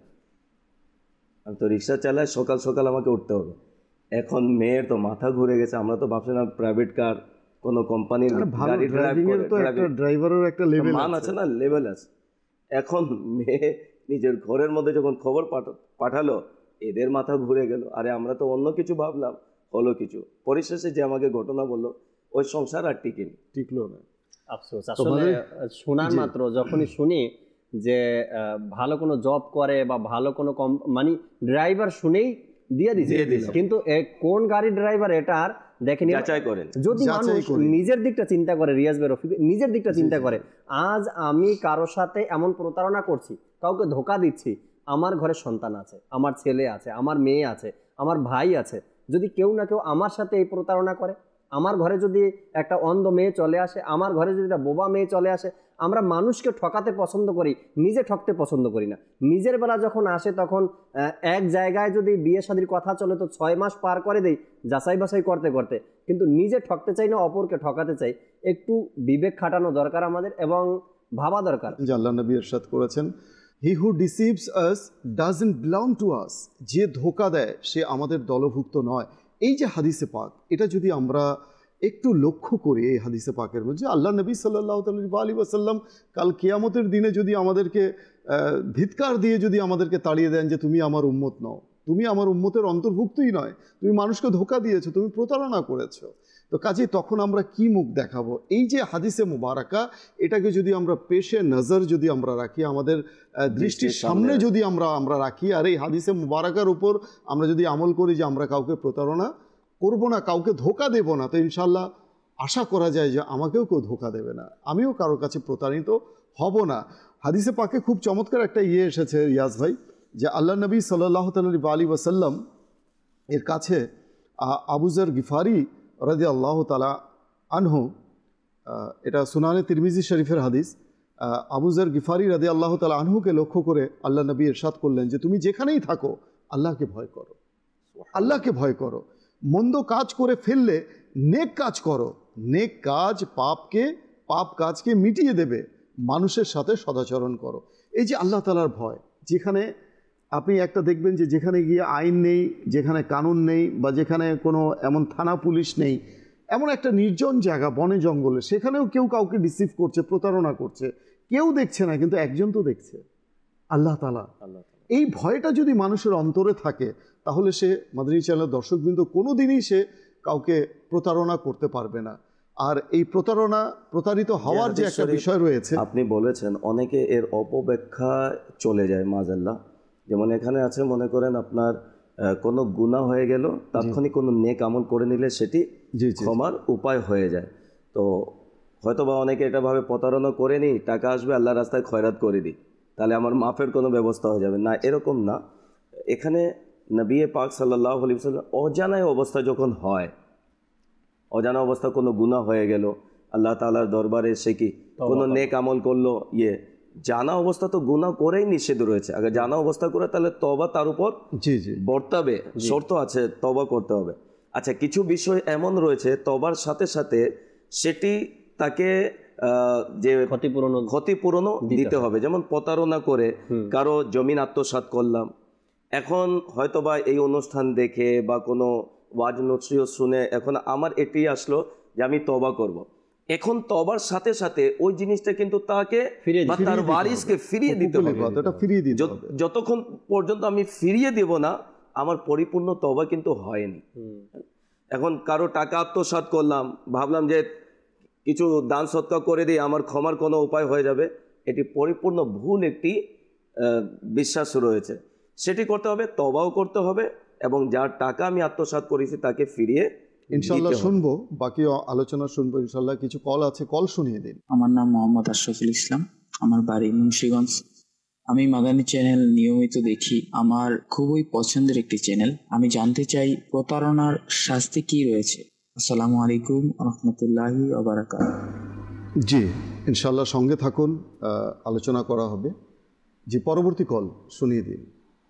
আমি তো রিক্সা চালাই, সকাল সকাল আমাকে উঠতে হবে। এখন মেয়ের তো মাথা ঘুরে গেছে। আমরা তো ভাবছিলাম প্রাইভেট কার, কোনো কোম্পানির আরে ভালো গাড়ি ড্রাইভ ড্রাইভিং এর করে, তো একটা driving- ড্রাইভারের একটা লেভেল মান আছে না, লেভেল আছে। এখন মেয়ে নিজের ঘরের মধ্যে যখন খবর পাঠা- পাঠালো, এদের মাথা ঘুরে গেল। আরে আমরা তো অন্য কিছু ভাবলাম, হলো কিছু। পরিশেষে যে আমাকে ঘটনা বললো, ওই সংসার আর টিকেনি। টিকলো না। আফসোস, আসলে তোমাদের- শোনার জি। মাত্র যখনই শুনি যে আহ, ভালো কোনো জব করে বা ভালো কোনো কম মানে ড্রাইভার শুনেই দিয়ে দিছে, দিয়ে দিল। কিন্তু এ কোন গাড়ির ড্রাইভার এটা আর দেখেনি। যাচাই করেন। যদি যাচাই মানুষ করি। নিজের দিকটা চিন্তা করে, রিয়াজ ভাই, রফিক, নিজের দিকটা চিন্তা করে, আজ আমি কারোর সাথে এমন প্রতারণা করছি, কাউকে ধোকা দিচ্ছি, আমার ঘরে সন্তান আছে, আমার ছেলে আছে, আমার মেয়ে আছে, আমার ভাই আছে, যদি কেউ না কেউ আমার সাথে এই প্রতারণা করে, আমার ঘরে যদি একটা অন্ধ মেয়ে চলে আসে, আমার ঘরে যদি একটা বোবা মেয়ে চলে আসে, আমরা মানুষকে ঠকাতে পছন্দ করি, নিজে ঠকতে পছন্দ করি না। নিজের বেলা যখন আসে তখন আহ, এক জায়গায় যদি বিয়ে শাদীর কথা চলে তো ছয় মাস পার করে দেই যাচাই বাছাই করতে করতে, কিন্তু নিজে ঠকতে চাই না, অপরকে ঠকাতে চাই। একটু বিবেক খাটানো দরকার আমাদের এবং ভাবা দরকার। যে আল্লাহ নবী ইরশাদ করেছেন, he who deceives us doesn't belong to us, যে ধোকা দেয় সে আমাদের দলভুক্ত নয়। এই যে হাদিসে পাক, এটা যদি আমরা একটু লক্ষ্য করি, এই হাদিসে পাকের মধ্যে আল্লাহ নবী সাল্লাল্লাহু আলাইহি ওয়াসাল্লাম কাল কিয়ামতের দিনে যদি আমাদেরকে আহ, ধিৎকার দিয়ে যদি আমাদেরকে তাড়িয়ে দেন যে তুমি আমার উম্মত নও, তুমি আমার উম্মতের অন্তর্ভুক্তই নয়, তুমি মানুষকে ধোকা দিয়েছো, তুমি প্রতারণা করেছো, তো কাজেই তখন আমরা কি মুখ দেখাবো? এই যে হাদিসে মুবারাকা, এটাকে যদি আমরা পেশে নজর যদি আমরা রাখি, আমাদের দৃষ্টির সামনে যদি আমরা আমরা রাখি, আর এই হাদিসে মুবারাকার উপর আমরা যদি আমল করি যে আমরা কাউকে প্রতারণা করব না, কাউকে ধোকা দেব না, তো ইনশাল্লাহ আশা করা যায় যে আমাকেও কেউ ধোকা দেবে না, আমিও কারোর কাছে প্রতারিত হব না। হাদিসে পাকে খুব চমৎকার একটা ইয়ে এসেছে রিয়াজ ভাই, যে আল্লাহ নবী সাল্লাল্লাহু আলাইহি ওয়াসাল্লাম এর কাছে আবু যর গিফারি রাদিয়াল্লাহু তাআলা আনহু, এটা সুনানে তিরমিজি শরীফের হাদিস, আবু যর গিফারি রাদিয়াল্লাহু তাআলা আনহুকে লক্ষ্য করে আল্লাহ নবী ইরশাদ করলেন যে তুমি যেখানেই থাকো আল্লাহকে ভয় করো, আল্লাহকে ভয় করো, মন্দ কাজ করে ফেললে নেক কাজ করো, নেক কাজ পাপকে পাপ কাজকে মিটিয়ে দেবে, মানুষের সাথে সদাচরণ করো। এই যে আল্লাহ তাআলার ভয়, যেখানে আপনি একটা দেখবেন যে যেখানে গিয়ে আইন নেই, যেখানে কানুন নেই, বা যেখানে কোনো এমন থানা পুলিশ নেই, এমন একটা নির্জন জায়গা বনে জঙ্গলে, সেখানেও কেউ কাউকে রিসিভ করছে, প্রতারণা করছে, কেউ দেখছে না, কিন্তু একজন তো দেখছে, আল্লাহ তাআলা। এই ভয়টা যদি মানুষের অন্তরে থাকে, তাহলে সে মাদানী চ্যানেলের দর্শকবৃন্দ কোনো দিনই সে কাউকে প্রতারণা করতে পারবে না। আর এই প্রতারণা, প্রতারিত হওয়ার যে একটা বিষয় রয়েছে, আপনি বলেছেন, অনেকে এর অপব্যাখ্যা চলে যায় মাযাল্লাহ। যেমন এখানে আছে, মনে করেন আপনার কোনো গুনাহ হয়ে গেল, তাৎক্ষণিক কোনো নেক আমল করে নিলে সেটি ক্ষমার উপায় হয়ে যায়। তো হয়তোবা অনেকে এটা ভাবে প্রতারণা করে নিই, টাকা আসবে, আল্লাহ রাস্তায় খয়রাত করে দিই, তাহলে আমার মাফের কোনো ব্যবস্থা হয়ে যাবে না, এরকম না। এখানে নবী পাক সাল্লাল্লাহু আলাইহি ওয়াসাল্লাম অজানায় অবস্থা যখন হয়, অজানা অবস্থা কোনো গুনাহ হয়ে গেল, আল্লাহ তাআলার দরবারে সে কি কোনো নেক আমল করলো, ইয়ে জানা অবস্থা তো গুনাহ করেই নিষেধ রয়েছে, আগে জানা অবস্থা করে তাহলে তওবা তার উপর জি জি বর্তাবে, শর্ত আছে, তওবা করতে হবে। আচ্ছা, কিছু বিষয় এমন রয়েছে তওবার সাথে সাথে সেটি তাকে যে ক্ষতিপূরণ ক্ষতিপূরণও দিতে হবে। যেমন প্রতারণা করে কারো জমিন আত্মসাৎ করলাম, এখন হয়তোবা এই অনুষ্ঠান দেখে বা কোনো ওয়াজ নসিহত শুনে এখন আমার এটি আসলো যে আমি তওবা করব, এখন তওবার সাথে সাথে ওই জিনিসটা কিন্তু তাকে বা তার ওয়ারিসকে ফিরিয়ে দিতে হবে। যতক্ষণ পর্যন্ত আমি ফিরিয়ে দেব না, আমার পরিপূর্ণ তওবা কিন্তু হয়নি। এখন কারো টাকা আত্মসাৎ করলাম, ভাবলাম যে কিছু দান সৎকার করে দিই, আমার ক্ষমার কোনো উপায় হয়ে যাবে, এটি পরিপূর্ণ ভুল একটি বিশ্বাস রয়েছে। সেটি করতে হবে, তওবাও করতে হবে, এবং যার টাকা আমি আত্মসাৎ করেছি তাকে ফিরিয়ে ইনশাআল্লাহ শুনবো, বাকি আলোচনা শুনবো ইনশাআল্লাহ। কিছু কল আছে, কল শুনিয়ে দিন। আমার নাম মোহাম্মদ আশরাফুল ইসলাম, আমার বাড়ি মুন্সিগঞ্জ। আমি মাদানী চ্যানেল নিয়মিত দেখি, আমার খুবই পছন্দের একটি চ্যানেল। আমি জানতে চাই প্রতারণার শাস্তি কি রয়েছে। আসসালামু আলাইকুম রহমতুল্লাহি ওয়া বারাকাতুহু। জি ইনশাআল্লাহ সঙ্গে থাকুন, আলোচনা করা হবে। জি পরবর্তী কল শুনিয়ে দিন।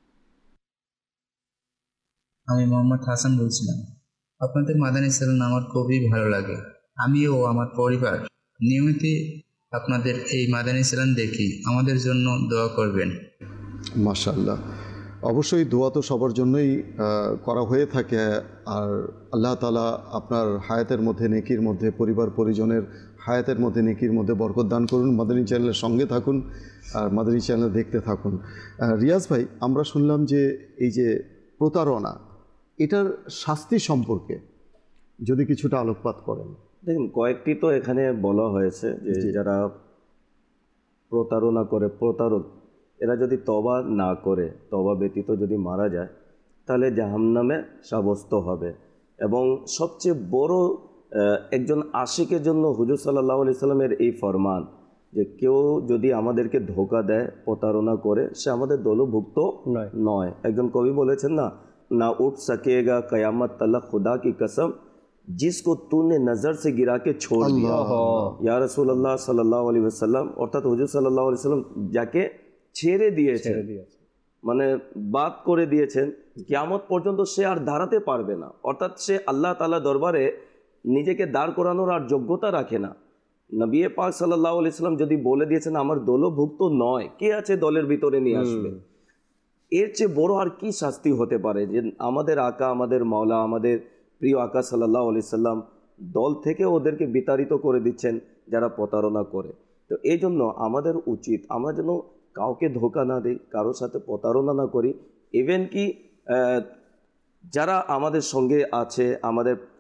আমি মোহাম্মদ হাসান বলছিলাম। আপনাদের মাদানী চ্যানেল আমার খুবই ভালো লাগে। আমি ও আমার পরিবার নিয়মিত আপনাদের এই মাদানী চ্যানেল দেখি, আমাদের জন্য দোয়া করবেন। মাশাআল্লাহ, অবশ্যই দোয়া তো সবার জন্যই করা হয়ে থাকে, আর আল্লাহ তাআলা আপনার হায়াতের মধ্যে, নেকির মধ্যে, পরিবার পরিজনের হায়াতের মধ্যে, নেকির মধ্যে বরকত দান করুন। মাদানী চ্যানেলের সঙ্গে থাকুন আর মাদানী চ্যানেল দেখতে থাকুন। রিয়াজ ভাই, আমরা শুনলাম যে এই যে প্রতারণা, এটার শাস্তি সম্পর্কে যদি কিছুটা আলোকপাত করেন। দেখুন, কয়েকটি তো এখানে বলা হয়েছে যে যারা প্রতারণা করে, প্রতারক, এরা যদি তওবা না করে, তওবা ব্যতীত যদি মারা যায়, তাহলে জাহান্নামে সাব্যস্ত হবে। এবং সবচেয়ে বড় একজন আশিকের জন্য হুজুর সাল্লাল্লাহু আলাইহি সাল্লামের এই ফরমান যে কেউ যদি আমাদেরকে ধোকা দেয়, প্রতারণা করে, সে আমাদের দলভুক্ত নয়। একজন কবি বলেছেন না, না উঠ सकेगा कयामत तलक खुदा की कसम जिसको तूने नज़र से गिरा के छोड़ दिया या রাসূলুল্লাহ সাল্লাল্লাহু আলাইহি ওয়াসাল্লাম, অর্থাৎ হুজুর সাল্লাল্লাহু আলাইহি ওয়াসাল্লাম যাকে ছেড়ে দিয়েছেন, মানে বাদ করে দিয়েছেন, কিয়ামত পর্যন্ত সে আর দাঁড়াতে পারবে না। অর্থাৎ সে আল্লাহ তাআলা দরবারে নিজেকে দাঁড় করানোর আর যোগ্যতা রাখে না। নবী পাক সাল্লাল্লাহু আলাইহি ওয়াসাল্লাম যদি বলে দিয়েছেন আমার দলভুক্ত নয়, কে আছে দলের ভিতরে নিয়ে আসবে? এর চেয়ে বড় আর কি শাস্তি হতে পারে যে আমাদের আকা, আমাদের মাওলা, আমাদের প্রিয় আকা সাল্লাল্লাহু আলাইহি সাল্লাম দল থেকে ওদেরকে বিতাড়িত করে দিচ্ছেন যারা প্রতারণা করে। তো এই জন্য আমাদের উচিত আমরা যেন কাউকে ধোকা না দিই, কারোর সাথে প্রতারণা না করি। ইভেন কি যারা আমাদের সঙ্গে আছে, আমাদের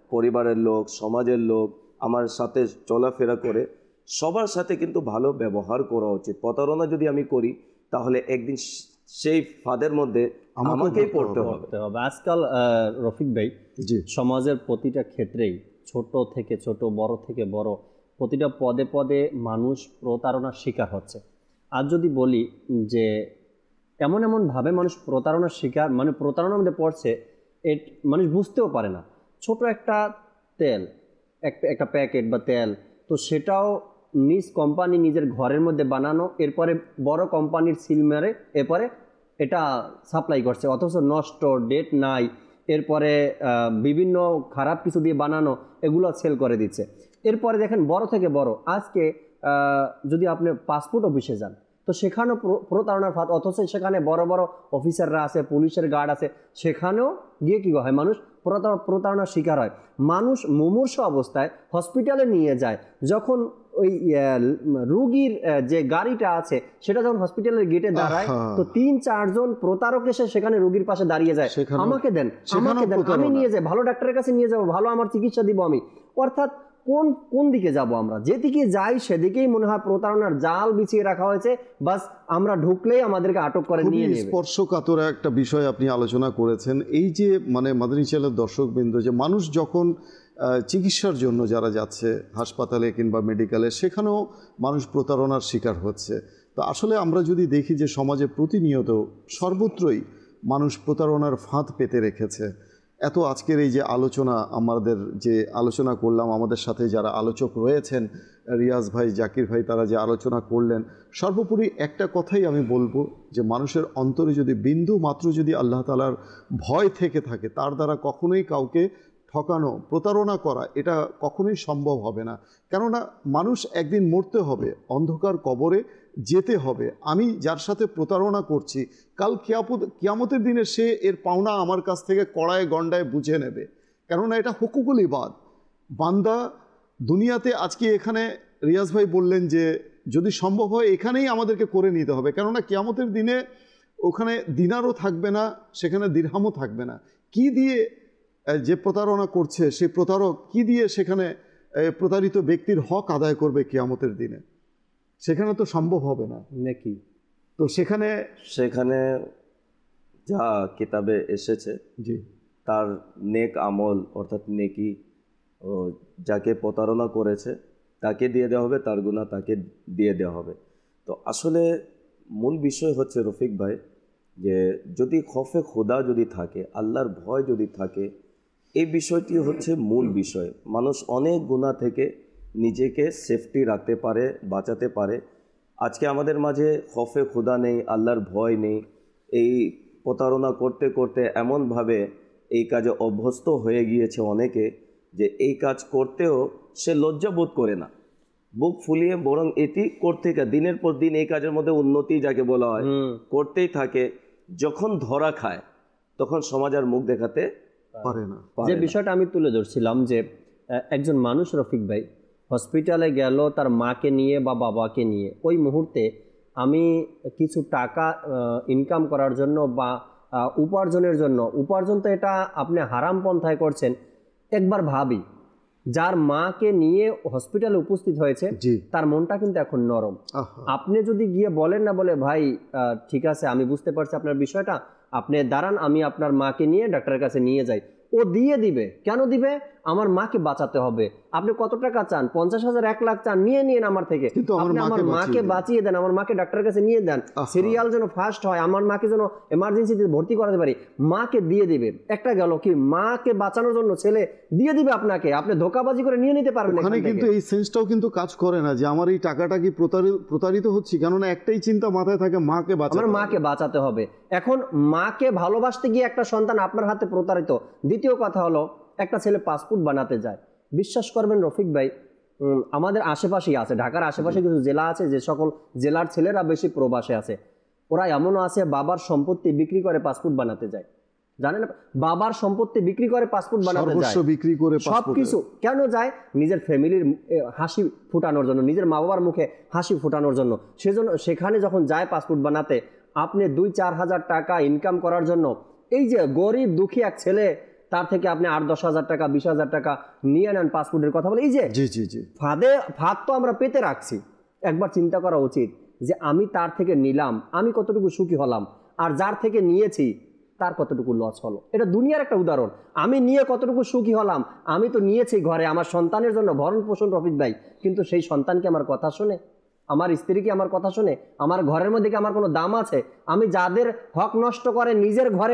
পরিবারের লোক, সমাজের লোক আমার সাথে চলাফেরা করে, সবার সাথে কিন্তু ভালো ব্যবহার করা উচিত। প্রতারণা যদি আমি করি তাহলে একদিন সেই ফাঁদের মধ্যে আমাকেই পড়তে হবে। আজকাল রফিক ভাই, সমাজের প্রতিটা ক্ষেত্রেই ছোট থেকে ছোট, বড় থেকে বড়, প্রতিটা পদে পদে মানুষ প্রতারণার শিকার হচ্ছে। আর যদি বলি যে এমন এমনভাবে মানুষ প্রতারণার শিকার, মানে প্রতারণার মধ্যে পড়ছে, এ মানুষ বুঝতেও পারে না। ছোট একটা তেল, একটা একটা প্যাকেট বা তেল, তো সেটাও নিজ কোম্পানি নিজের ঘরের মধ্যে বানানো, এরপরে বড় কোম্পানির সিল মেরে এরপরে এটা সাপ্লাই করছে, অথচ নষ্ট, ডেট নাই, এরপরে বিভিন্ন খারাপ কিছু দিয়ে বানানো, এগুলো সেল করে দিচ্ছে। এরপরে দেখেন বড় থেকে বড়, আজকে যদি আপনি পাসপোর্ট অফিসে যান তো সেখানেও প্রতারণার ফাঁদ, অথচ সেখানে বড় বড় অফিসাররা আছে, পুলিশের গার্ড আছে, সেখানেও গিয়ে কী হয় মানুষ প্রতারণার শিকার হয়। মানুষ মুমূর্ষ অবস্থায় হসপিটালে নিয়ে যায়, যখন ওই রুগীর যে গাড়িটা আছে সেটা যখন হসপিটালের গেটে দাঁড়ায়, তো তিন চারজন প্রতারক এসে সেখানে রুগীর পাশে দাঁড়িয়ে যায়, আমাকে দেন, আমাকে দেন, আমি নিয়ে যাই, ভালো ডাক্তারের কাছে নিয়ে যাবো, ভালো আমার চিকিৎসা দিব আমি। অর্থাৎ কোন কোন দিকে যাব আমরা? যেদিকে যাই সেদিকেই মনে হয় প্রতারণার জাল বিছিয়ে রাখা হয়েছে, বাস আমরা ঢুকলেই আমাদেরকে আটক করে নিয়ে নেবে। স্পর্শকাতর একটা বিষয় আপনি আলোচনা করেছেন, এই যে মানে মাদানী চ্যানেলের দর্শকবৃন্দ, যে মানুষ যখন চিকিৎসার জন্য যারা যাচ্ছে হাসপাতালে কিংবা মেডিকেলে, সেখানেও মানুষ প্রতারণার শিকার হচ্ছে। তো আসলে আমরা যদি দেখি যে সমাজে প্রতিনিয়ত সর্বত্রই মানুষ প্রতারণার ফাঁদ পেতে রেখেছে। এত আজকের এই যে আলোচনা, আমাদের যে আলোচনা করলাম, আমাদের সাথে যারা আলোচক রয়েছেন, রিয়াজ ভাই, জাকির ভাই, তারা যে আলোচনা করলেন, সর্বোপরি একটা কথাই আমি বলবো যে মানুষের অন্তরে যদি বিন্দু মাত্র যদি আল্লাহ তাআলার ভয় থেকে থাকে, তার দ্বারা কখনোই কাউকে ঠকানো, প্রতারণা করা এটা কখনোই সম্ভব হবে না। কেননা মানুষ একদিন মরতে হবে, অন্ধকার কবরে যেতে হবে। আমি যার সাথে প্রতারণা করছি, কাল কিয়ামত কিয়ামতের দিনে সে এর পাওনা আমার কাছ থেকে কড়ায় গণ্ডায় বুঝে নেবে। কেননা এটা হুকুকুল ইবাদ। বান্দা দুনিয়াতে আজকে এখানে রিয়াজ ভাই বললেন যে যদি সম্ভব হয় এখানেই আমাদেরকে করে নিতে হবে, কেননা কিয়ামতের দিনে ওখানে দিনারও থাকবে না, সেখানে দিরহামও থাকবে না। কি দিয়ে যে প্রতারণা করছে সেই প্রতারক কি দিয়ে সেখানে প্রতারিত ব্যক্তির হক আদায় করবে কিয়ামতের দিনে? সেখানে তো সম্ভব হবে না নাকি? তো সেখানে সেখানে যা কিতাবে এসেছে, জি, তার নেক আমল অর্থাৎ নেকি ও যাকে প্রতারণা করেছে তাকে দিয়ে দেওয়া হবে, তার গুনাহ তাকে দিয়ে দেওয়া হবে। তো আসলে মূল বিষয় হচ্ছে রফিক ভাই, যে যদি খফে খোদা যদি থাকে, আল্লাহর ভয় যদি থাকে, এই বিষয়টি হচ্ছে মূল বিষয়। মানুষ অনেক গুনাহ থেকে নিজেকে সেফটি রাখতে পারে, বাঁচাতে পারে। আজকে আমাদের মাঝে খফে খোদা নেই, আল্লাহর ভয় নেই। এই প্রতারণা করতে করতে এমনভাবে এই কাজে অভ্যস্ত হয়ে গিয়েছে অনেকে, যে এই কাজ করতেও সে লজ্জা বোধ করে না, বুক ফুলিয়ে বরং এটি করতে দিনের পর দিন এই কাজের মধ্যে উন্নতি যাকে বলা হয় করতেই থাকে। যখন ধরা খায় তখন সমাজ আর মুখ দেখাতে পারে না। যে বিষয়টা আমি তুলে ধরছিলাম যে একজন মানুষ রফিক ভাই হসপিটালে গেল তার মাকে নিয়ে বা বাবাকে নিয়ে, ওই মুহূর্তে আমি কিছু টাকা ইনকাম করার জন্য বা উপার্জনের জন্য, উপার্জন তো এটা আপনি হারাম পন্থায় করছেন, একবার ভাবি যার মাকে নিয়ে হসপিটালে উপস্থিত হয়েছে তার মনটা কিন্তু এখন নরম। আপনি যদি গিয়ে বলেন না, বলে ভাই ঠিক আছে আমি বুঝতে পারছি আপনার বিষয়টা, আপনি দাঁড়ান আমি আপনার মাকে নিয়ে ডাক্তারের কাছে নিয়ে যাই, ও দিয়ে দিবে। কেন দিবে? আমার মাকে বাঁচাতে হবে। আপনি কত টাকা চান? পঞ্চাশ হাজার, এক লাখ চান, নিয়ে নিন আমার থেকে, আপনি আমার মাকে বাঁচিয়ে দেন, আমার মাকে ডাক্তারের কাছে নিয়ে দেন, সিরিয়াল যেন ফাস্ট হয়, আমার মাকে যেন এমার্জেন্সিতে ভর্তি করাতে পারি, মাকে দিয়ে দিবে। একটা গেল কি, মাকে বাঁচানোর জন্য ছেলে দিয়ে দিবে আপনাকে, আপনি ধোকাবাজি করে নিয়ে নিতে পারবেন। ওখানে কিন্তু এই সেন্সটাও কিন্তু কাজ করে না যে আমার এই টাকাটা কি প্রতারিত হচ্ছে, কেননা একটাই চিন্তা মাথায় থাকে, মাকে বাঁচাতে, আমার মাকে বাঁচাতে হবে। এখন মাকে ভালোবাসতে গিয়ে একটা সন্তান আপনার হাতে প্রতারিত। দ্বিতীয় কথা হলো, একটা ছেলে পাসপোর্ট বানাতে যায়, বিশ্বাস করবেন রফিক ভাই, আমাদের আশেপাশেই আছে, ঢাকার আশেপাশে কিছু জেলা আছে যে সকল জেলার ছেলেরা বেশি প্রবাসে আছে, ওরা এমনও আছে বাবার সম্পত্তি বিক্রি করে পাসপোর্ট বানাতে যায়। জানেন, বাবার সম্পত্তি বিক্রি করে পাসপোর্ট বানাতে যায়, বিক্রি করে সবকিছু। কেন যায়? নিজের ফ্যামিলির হাসি ফুটানোর জন্য, নিজের মা বাবার মুখে হাসি ফুটানোর জন্য। সেজন্য সেখানে যখন যায় পাসপোর্ট বানাতে, আপনি দুই চার হাজার টাকা ইনকাম করার জন্য এই যে গরিব দুঃখী এক ছেলে তার থেকে আপনি আট দশ হাজার টাকা বিশ হাজার টাকা নিয়ে নেন পাসপোর্টের কথা বলে, এই যে জি জি জি ফাঁদে ফাঁদ তো আমরা পেতে রাখছি। একবার চিন্তা করা উচিত যে আমি তার থেকে নিলাম, আমি কতটুকু সুখী হলাম, আর যার থেকে নিয়েছি তার কতটুকু লস হলো। এটা দুনিয়ার একটা উদাহরণ। আমি নিয়ে কতটুকু সুখী হলাম, আমি তো নিয়েছি ঘরে আমার সন্তানের জন্য ভরণ পোষণ, রফিক ভাই, কিন্তু সেই সন্তান কি আমার কথা শোনে? আমার স্ত্রী কি আমার কথা শোনে? আমার ঘরের মধ্যে কি আমার কোনো দাম আছে? আমি যাদের হক নষ্ট করে নিজের ঘরে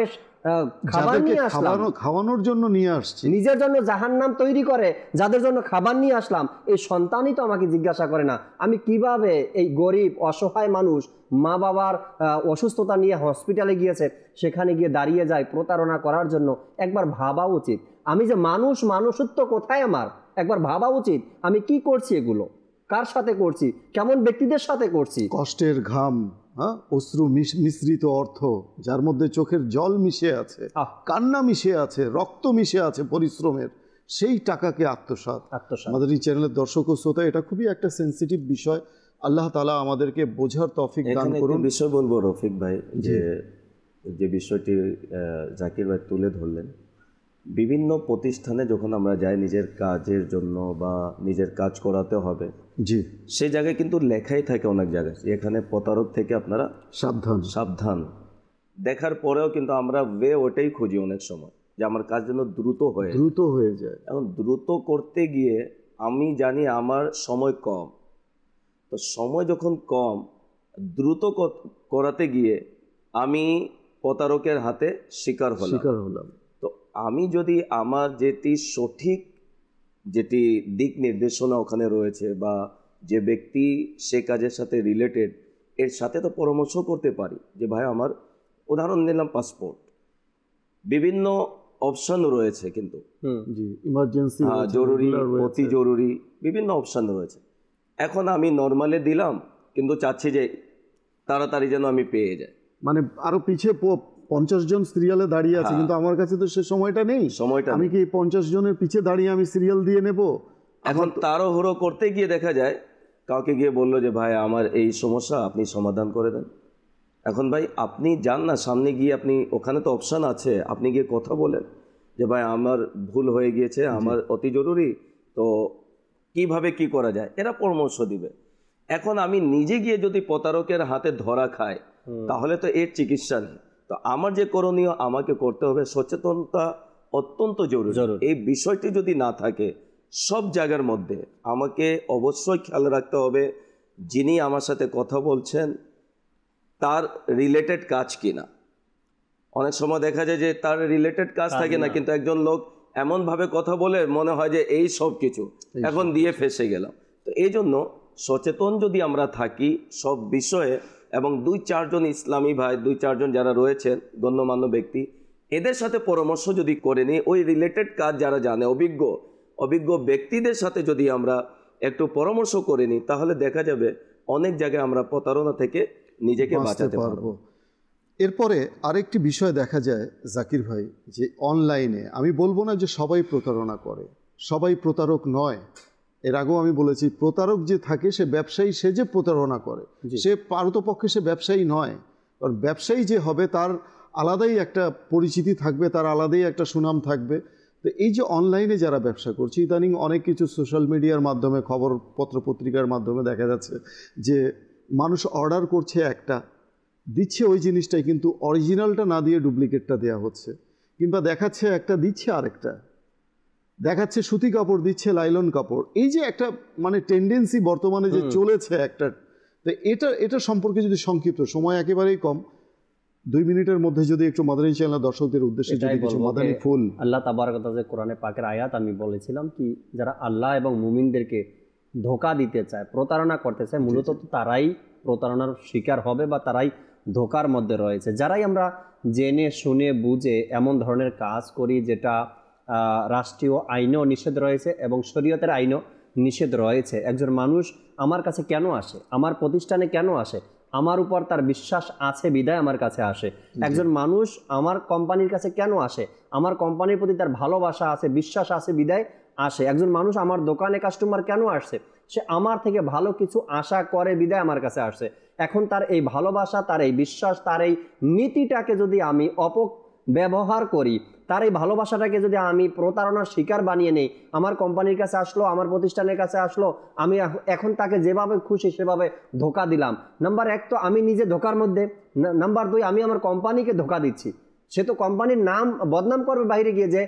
খাবার নিয়ে আসলাম, খাওয়ানোর জন্য নিয়ে আসছি, নিজের জন্য জাহান্নাম তৈরি করে যাদের জন্য খাবার নিয়ে আসলাম, এই সন্তানই তো আমাকে জিজ্ঞাসা করে না আমি কিভাবে এই গরিব অসহায় মানুষ মা বাবার অসুস্থতা নিয়ে হসপিটালে গিয়েছে, সেখানে গিয়ে দাঁড়িয়ে যায় প্রতারণা করার জন্য। একবার ভাবা উচিত আমি যে মানুষ, মানুষত্ব কোথায় আমার? একবার ভাবা উচিত আমি কি করছি, এগুলো কার সাথে করছি, কেমন ব্যক্তিদের সাথে করছি। কষ্টের ঘাম, হ্যাঁ, অশ্রু মিশ্রিত অর্থ, যার মধ্যে চোখের জল মিশে আছে, কান্না মিশে আছে, রক্ত মিশে আছে পরিশ্রমের, সেই টাকাকে আত্মসাৎ। আত্মসাৎ আমাদের এই চ্যানেলের দর্শক ও শ্রোতা, এটা খুবই একটা সেন্সিটিভ বিষয়। আল্লাহ তাআলা আমাদেরকে বোঝার তৌফিক দান করুন। বিষয় বলবো রফিক ভাই, যে যে বিষয়টি জাকির ভাই তুলে ধরলেন, বিভিন্ন প্রতিষ্ঠানে যখন আমরা যাই নিজের কাজের জন্য বা নিজের কাজ করাতে হবে, জি, সেই জায়গায় কিন্তু লেখাই থাকে অনেক জায়গায় এখানে প্রতারক থেকে আপনারা সাবধান সাবধান। দেখার পরেও কিন্তু আমরা ওয়ে ওটাই খুঁজি অনেক সময় যে আমার কাজ যেন দ্রুত হয়ে দ্রুত হয়ে যায়। এখন দ্রুত করতে গিয়ে আমি জানি আমার সময় কম, তো সময় যখন কম, দ্রুত করাতে গিয়ে আমি প্রতারকের হাতে শিকার হলাম শিকার হলাম তো আমি যদি আমার যেটি সঠিক যেটি দিক নির্দেশনা ওখানে রয়েছে বা যে ব্যক্তি সে কাজের সাথে রিলেটেড, এর সাথে তো পরামর্শ করতে পারি যে ভাই আমার, উদাহরণ নিলাম পাসপোর্ট, বিভিন্ন অপশন রয়েছে কিন্তু জি, ইমার্জেন্সি, জরুরি, অতি জরুরি, বিভিন্ন অপশন রয়েছে। এখন আমি নর্মালে দিলাম, কিন্তু চাচ্ছি যে তাড়াতাড়ি যেন আমি পেয়ে যাই, মানে আরো পিছিয়ে পঞ্চাশ জন সিরিয়ালে দাঁড়িয়ে আছে, কিন্তু আমার কাছে তো সে সময়টা নেই। সময়টা আমি কি পঞ্চাশ জনের পিছিয়ে দাঁড়িয়ে আমি সিরিয়াল দিয়ে নেব? এখন তাড়াহুড়ো করতে গিয়ে দেখা যায় কাউকে গিয়ে বললো যে ভাই আমার এই সমস্যা, আপনি সমাধান করে দেন। এখন ভাই আপনি যান না সামনে গিয়ে, আপনি ওখানে তো অপশান আছে, আপনি গিয়ে কথা বলেন যে ভাই আমার ভুল হয়ে গিয়েছে, আমার অতি জরুরি, তো কিভাবে কি করা যায়, এরা পরামর্শ দিবে। এখন আমি নিজে গিয়ে যদি প্রতারকের হাতে ধরা খাই, তাহলে তো এর চিকিৎসা নেই। তো আমার যে করণীয় আমাকে করতে হবে, সচেতনতা অত্যন্ত জরুরি। এই বিষয়টি যদি না থাকে সব জায়গার মধ্যে, আমাকে অবশ্যই খেয়াল রাখতে হবে যিনি আমার সাথে কথা বলছেন তার রিলেটেড কাজ কিনা। অনেক সময় দেখা যায় যে তার রিলেটেড কাজ থাকে না, কিন্তু একজন লোক এমনভাবে কথা বলে মনে হয় যে এই সব কিছু, এখন দিয়ে ফেসে গেলাম। তো এই জন্য সচেতন যদি আমরা থাকি সব বিষয়ে, এবং দুই চারজন ইসলামী ভাই, দুই চারজন যারা রয়েছেন গণ্যমান্য ব্যক্তি, এদের সাথে পরামর্শ যদি করে নিই, ওই রিলেটেড কাজ যারা জানে, অভিজ্ঞ অভিজ্ঞ ব্যক্তিদের সাথে যদি আমরা একটু পরামর্শ করে নিই, তাহলে দেখা যাবে অনেক জায়গায় আমরা প্রতারণা থেকে নিজেকে বাঁচাতে পারবো। এরপরে আরেকটি বিষয় দেখা যায় জাকির ভাই, যে অনলাইনে, আমি বলবো না যে সবাই প্রতারণা করে, সবাই প্রতারক নয়। এর আগেও আমি বলেছি, প্রতারক যে থাকে সে ব্যবসায়ী, সে যে প্রতারণা করে সে পারতপক্ষে সে ব্যবসায়ী নয়। কারণ ব্যবসায়ী যে হবে তার আলাদাই একটা পরিচিতি থাকবে, তার আলাদাই একটা সুনাম থাকবে। তো এই যে অনলাইনে যারা ব্যবসা করছে, ইদানিং অনেক কিছু সোশ্যাল মিডিয়ার মাধ্যমে, খবর পত্র পত্রিকার মাধ্যমে দেখা যাচ্ছে যে মানুষ অর্ডার করছে একটা, দিচ্ছে ওই জিনিসটাই, কিন্তু অরিজিনালটা না দিয়ে ডুপ্লিকেটটা দেওয়া হচ্ছে, কিংবা দেখাচ্ছে একটা দিচ্ছে আরেকটা, দেখাচ্ছে সুতি কাপড় দিচ্ছে লাইলন কাপড়। এই যে একটা মানে টেন্ডেন্সি বর্তমানে যে চলেছে একটা, তো এটা এটা সম্পর্কে যদি সংক্ষিপ্ত, সময় একেবারেই কম, দুই মিনিটের মধ্যে যদি একটু মাদানী চ্যানেল দর্শকদের উদ্দেশ্যে যদি কিছু মাদানী ফুল। আল্লাহ তাবারক ওয়া তাআলা যে কোরআনে পাকের আয়াত আমি বলেছিলাম কি, যারা আল্লাহ এবং মুমিনদেরকে ধোঁকা দিতে চায়, প্রতারণা করতে চায়, মূলত তারাই প্রতারণার শিকার হবে বা তারাই ধোঁকার মধ্যে রয়েছে। যারাই আমরা জেনে শুনে বুঝে এমন ধরনের কাজ করি যেটা রাষ্ট্রীয় আইনেও নিষেধ রয়েছে এবং শরীয়তের আইনেও নিষেধ রয়েছে। একজন মানুষ আমার কাছে কেন আসে, আমার প্রতিষ্ঠানে কেন আসে, আমার উপর তার বিশ্বাস আছে বিদায় আমার কাছে আসে। একজন মানুষ আমার কোম্পানির কাছে কেন আসে, আমার কোম্পানির প্রতি তার ভালোবাসা আছে, বিশ্বাস আছে বিদায় আসে। একজন মানুষ আমার দোকানে কাস্টমার কেন আসছে, সে আমার থেকে ভালো কিছু আশা করে বিদায় আমার কাছে আসছে। এখন তার এই ভালোবাসা, তার এই বিশ্বাস, তার এই নীতিটাকে যদি আমি অপ ব্যবহার করি, তার এই ভালোবাসাটাকে যদি আমি প্রতারণার শিকার বানিয়ে নেই, আমার কোম্পানির কাছে আসলো, আমার প্রতিষ্ঠানের কাছে আসলো, আমি এখন তাকে যেভাবে খুশি সেভাবে ধোকা দিলাম। নাম্বার এক তো আমি নিজে ধোকার মধ্যে, নাম্বার দুই আমি আমার কোম্পানিকে ধোকা দিচ্ছি। সে তো কোম্পানির নাম বদনাম করবে বাইরে গিয়ে, যে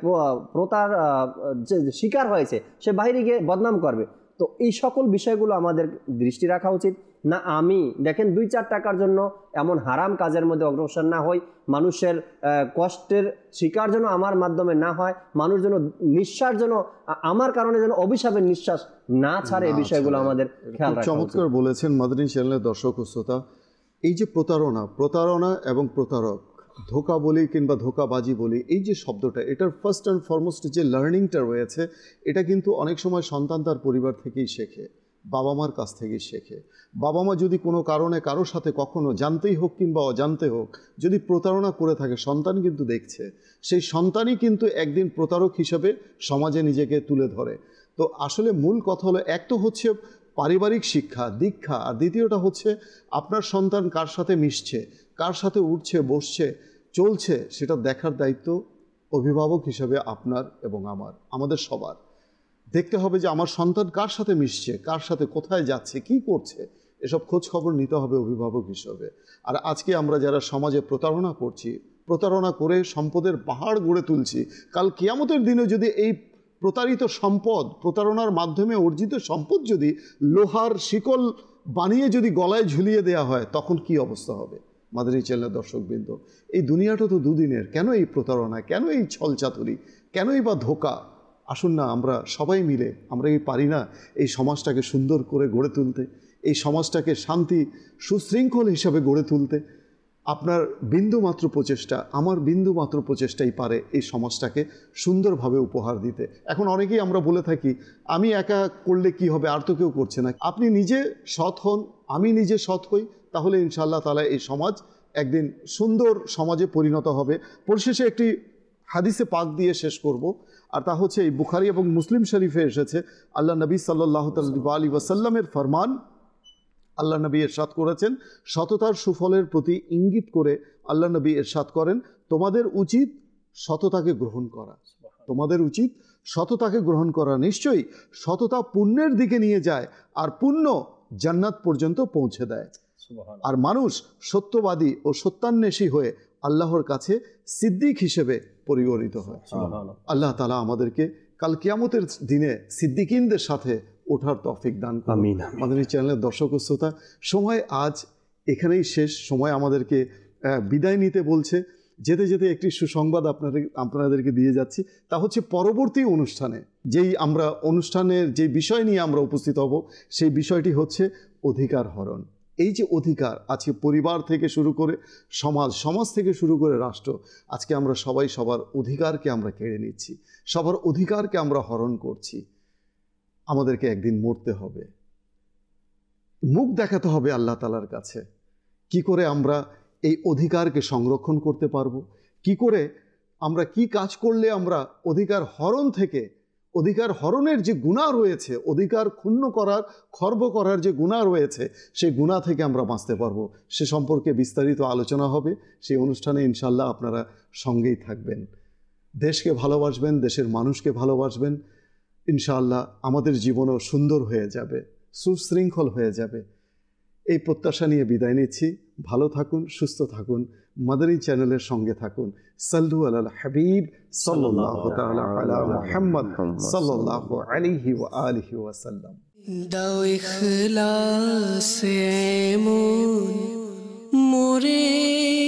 প্রতার যে শিকার হয়েছে সে বাইরে গিয়ে বদনাম করবে। তো এই সকল বিষয়গুলো আমাদের দৃষ্টি রাখা উচিত না। আমি দেখেন দুই চার টাকার জন্য এমন হারাম কাজের মধ্যে অগ্রসর না হই, মানুষের কষ্টের শিকার যেন আমার মাধ্যমে না হয়, মানুষ যেন নিঃশ্বাস যেন আমার কারণে যেন অভিশাপের নিঃশ্বাস না ছাড়ে, এই বিষয়গুলো আমাদের খেয়াল রাখা উচিত। চমৎকার বলেছেন মাদানী চ্যানেলের দর্শক ও শ্রোতা। এই যে প্রতারণা প্রতারণা এবং প্রতারক, ধোকা বলি কিংবা ধোকাবাজি বলি, এই যে শব্দটা, এটার ফার্স্ট অ্যান্ড ফরমোস্ট যে লার্নিংটা রয়েছে, এটা কিন্তু অনেক সময় সন্তান তার পরিবার থেকেই শেখে, বাবা মার কাছ থেকেই শেখে। বাবা মা যদি কোনো কারণে কারোর সাথে কখনো জানতেই হোক কিংবা অজান্তে হোক যদি প্রতারণা করে থাকে, সন্তান কিন্তু দেখছে, সেই সন্তানই কিন্তু একদিন প্রতারক হিসেবে সমাজে নিজেকে তুলে ধরে। তো আসলে মূল কথা হলো, এক তো হচ্ছে পারিবারিক শিক্ষা দীক্ষা, আর দ্বিতীয়টা হচ্ছে আপনার সন্তান কার সাথে মিশছে, কার সাথে উঠছে বসছে চলছে, সেটা দেখার দায়িত্ব অভিভাবক হিসেবে আপনার এবং আমার, আমাদের সবার। দেখতে হবে যে আমার সন্তান কার সাথে মিশছে, কার সাথে কোথায় যাচ্ছে, কি করছে, এসব খোঁজ খবর নিতে হবে অভিভাবক হিসেবে। আর আজকে আমরা যারা সমাজে প্রতারণা করছি, প্রতারণা করে সম্পদের পাহাড় গড়ে তুলছি, কাল কিয়ামতের দিনে যদি এই প্রতারিত সম্পদ, প্রতারণার মাধ্যমে অর্জিত সম্পদ যদি লোহার শিকল বানিয়ে যদি গলায় ঝুলিয়ে দেওয়া হয়, তখন কি অবস্থা হবে? মাদানী চ্যানেলের দর্শকবৃন্দ, এই দুনিয়াটা তো দুদিনের, কেন এই প্রতারণা, কেন এই ছলচাতুরি, কেনই বা ধোকা? আসুন না আমরা সবাই মিলে, আমরা কি পারি না এই সমাজটাকে সুন্দর করে গড়ে তুলতে, এই সমাজটাকে শান্তি সুশৃঙ্খল হিসাবে গড়ে তুলতে? আপনার বিন্দুমাত্র প্রচেষ্টা, আমার বিন্দুমাত্র প্রচেষ্টাই পারে এই সমাজটাকে সুন্দরভাবে উপহার দিতে। এখন অনেকেই আমরা বলে থাকি, আমি একা করলে কি হবে, আর তো কেউ করছে না। আপনি নিজে সৎ হন, আমি নিজে সৎ হই, তাহলে ইনশাআল্লাহ তাআলা এই সমাজ একদিন সুন্দর সমাজে পরিণত হবে। পরিশেষে একটি হাদিসে পাক দিয়ে শেষ করব, আর তা হচ্ছে এই বুখারী এবং মুসলিম শরীফে এসেছে, আল্লাহ নবী সাল্লাল্লাহু আলাইহি ওয়াসাল্লামের ফরমান। আল্লাহ নবী ইরশাদ করেছেন, সততার সুফলের প্রতি ইঙ্গিত করে আল্লাহ নবী ইরশাদ করেন, তোমাদের উচিত সততাকে গ্রহণ করা, তোমাদের উচিত সততাকে গ্রহণ করা। নিশ্চয়ই সততা পুণ্যের দিকে নিয়ে যায়, আর পুণ্য জান্নাত পর্যন্ত পৌঁছে দেয়। আর মানুষ সত্যবাদী ও সত্যান্বেষী হয়ে আল্লাহর কাছে সিদ্দিক হিসেবে পরিগণিত হয়। আল্লাহ তাআলা আমাদেরকে কাল কিয়ামতের দিনে সিদ্দিকিনদের সাথে ওঠার তৌফিক দান করুন। মাদানী চ্যানেলের দর্শক ও শ্রোতা, সময় আজ এখানেই শেষ, সময় আমাদেরকে বিদায় নিতে বলছে। যেতে যেতে একটি সুসংবাদ আপনাদের আপনাদেরকে দিয়ে যাচ্ছি, তা হচ্ছে পরবর্তী অনুষ্ঠানে যেই আমরা অনুষ্ঠানের যে বিষয় নিয়ে আমরা উপস্থিত হব, সেই বিষয়টি হচ্ছে অধিকার হরণ। এই যে অধিকার আছে, পরিবার থেকে শুরু করে সমাজ, সমাজ থেকে শুরু করে রাষ্ট্র, আজকে আমরা সবাই সবার অধিকারকে আমরা কেড়ে নিচ্ছি, সবার অধিকারকে আমরা হরণ করছি। আমাদেরকে একদিন মরতে হবে, মুখ দেখাতে হবে আল্লাহ তাআলার কাছে। কি করে আমরা এই অধিকারকে সংরক্ষণ করতে পারবো, কি করে আমরা কি কাজ করলে আমরা অধিকার হরণ থেকে, অধিকার হরণের যে গুনাহ রয়েছে, অধিকার ক্ষুণ্ণ করার খর্ব করার যে গুনাহ রয়েছে, সেই গুনাহ থেকে আমরা বাঁচতে পারবো, সে সম্পর্কে বিস্তারিত আলোচনা হবে। সেই অনুষ্ঠানে ইনশাআল্লাহ আপনারা সঙ্গেই থাকবেন। দেশকে ভালোবাসবেন, দেশের মানুষকে ভালোবাসবেন, ইনশাআল্লাহ আমাদের জীবনও সুন্দর হয়ে যাবে, সুশৃঙ্খল হয়ে যাবে। এই প্রত্যাশা নিয়ে বিদায় নিচ্ছি। ভালো থাকুন, সুস্থ থাকুন, মাদানী চ্যানেলের সঙ্গে থাকুন। সাল্লু আলাল হাবিব সাল্লাল্লাহু তাআলা আলা মুহাম্মদ সাল্লাল্লাহু আলাইহি ওয়া আলিহি ওয়া সাল্লাম। দাও ইখলাসে এমন মোরে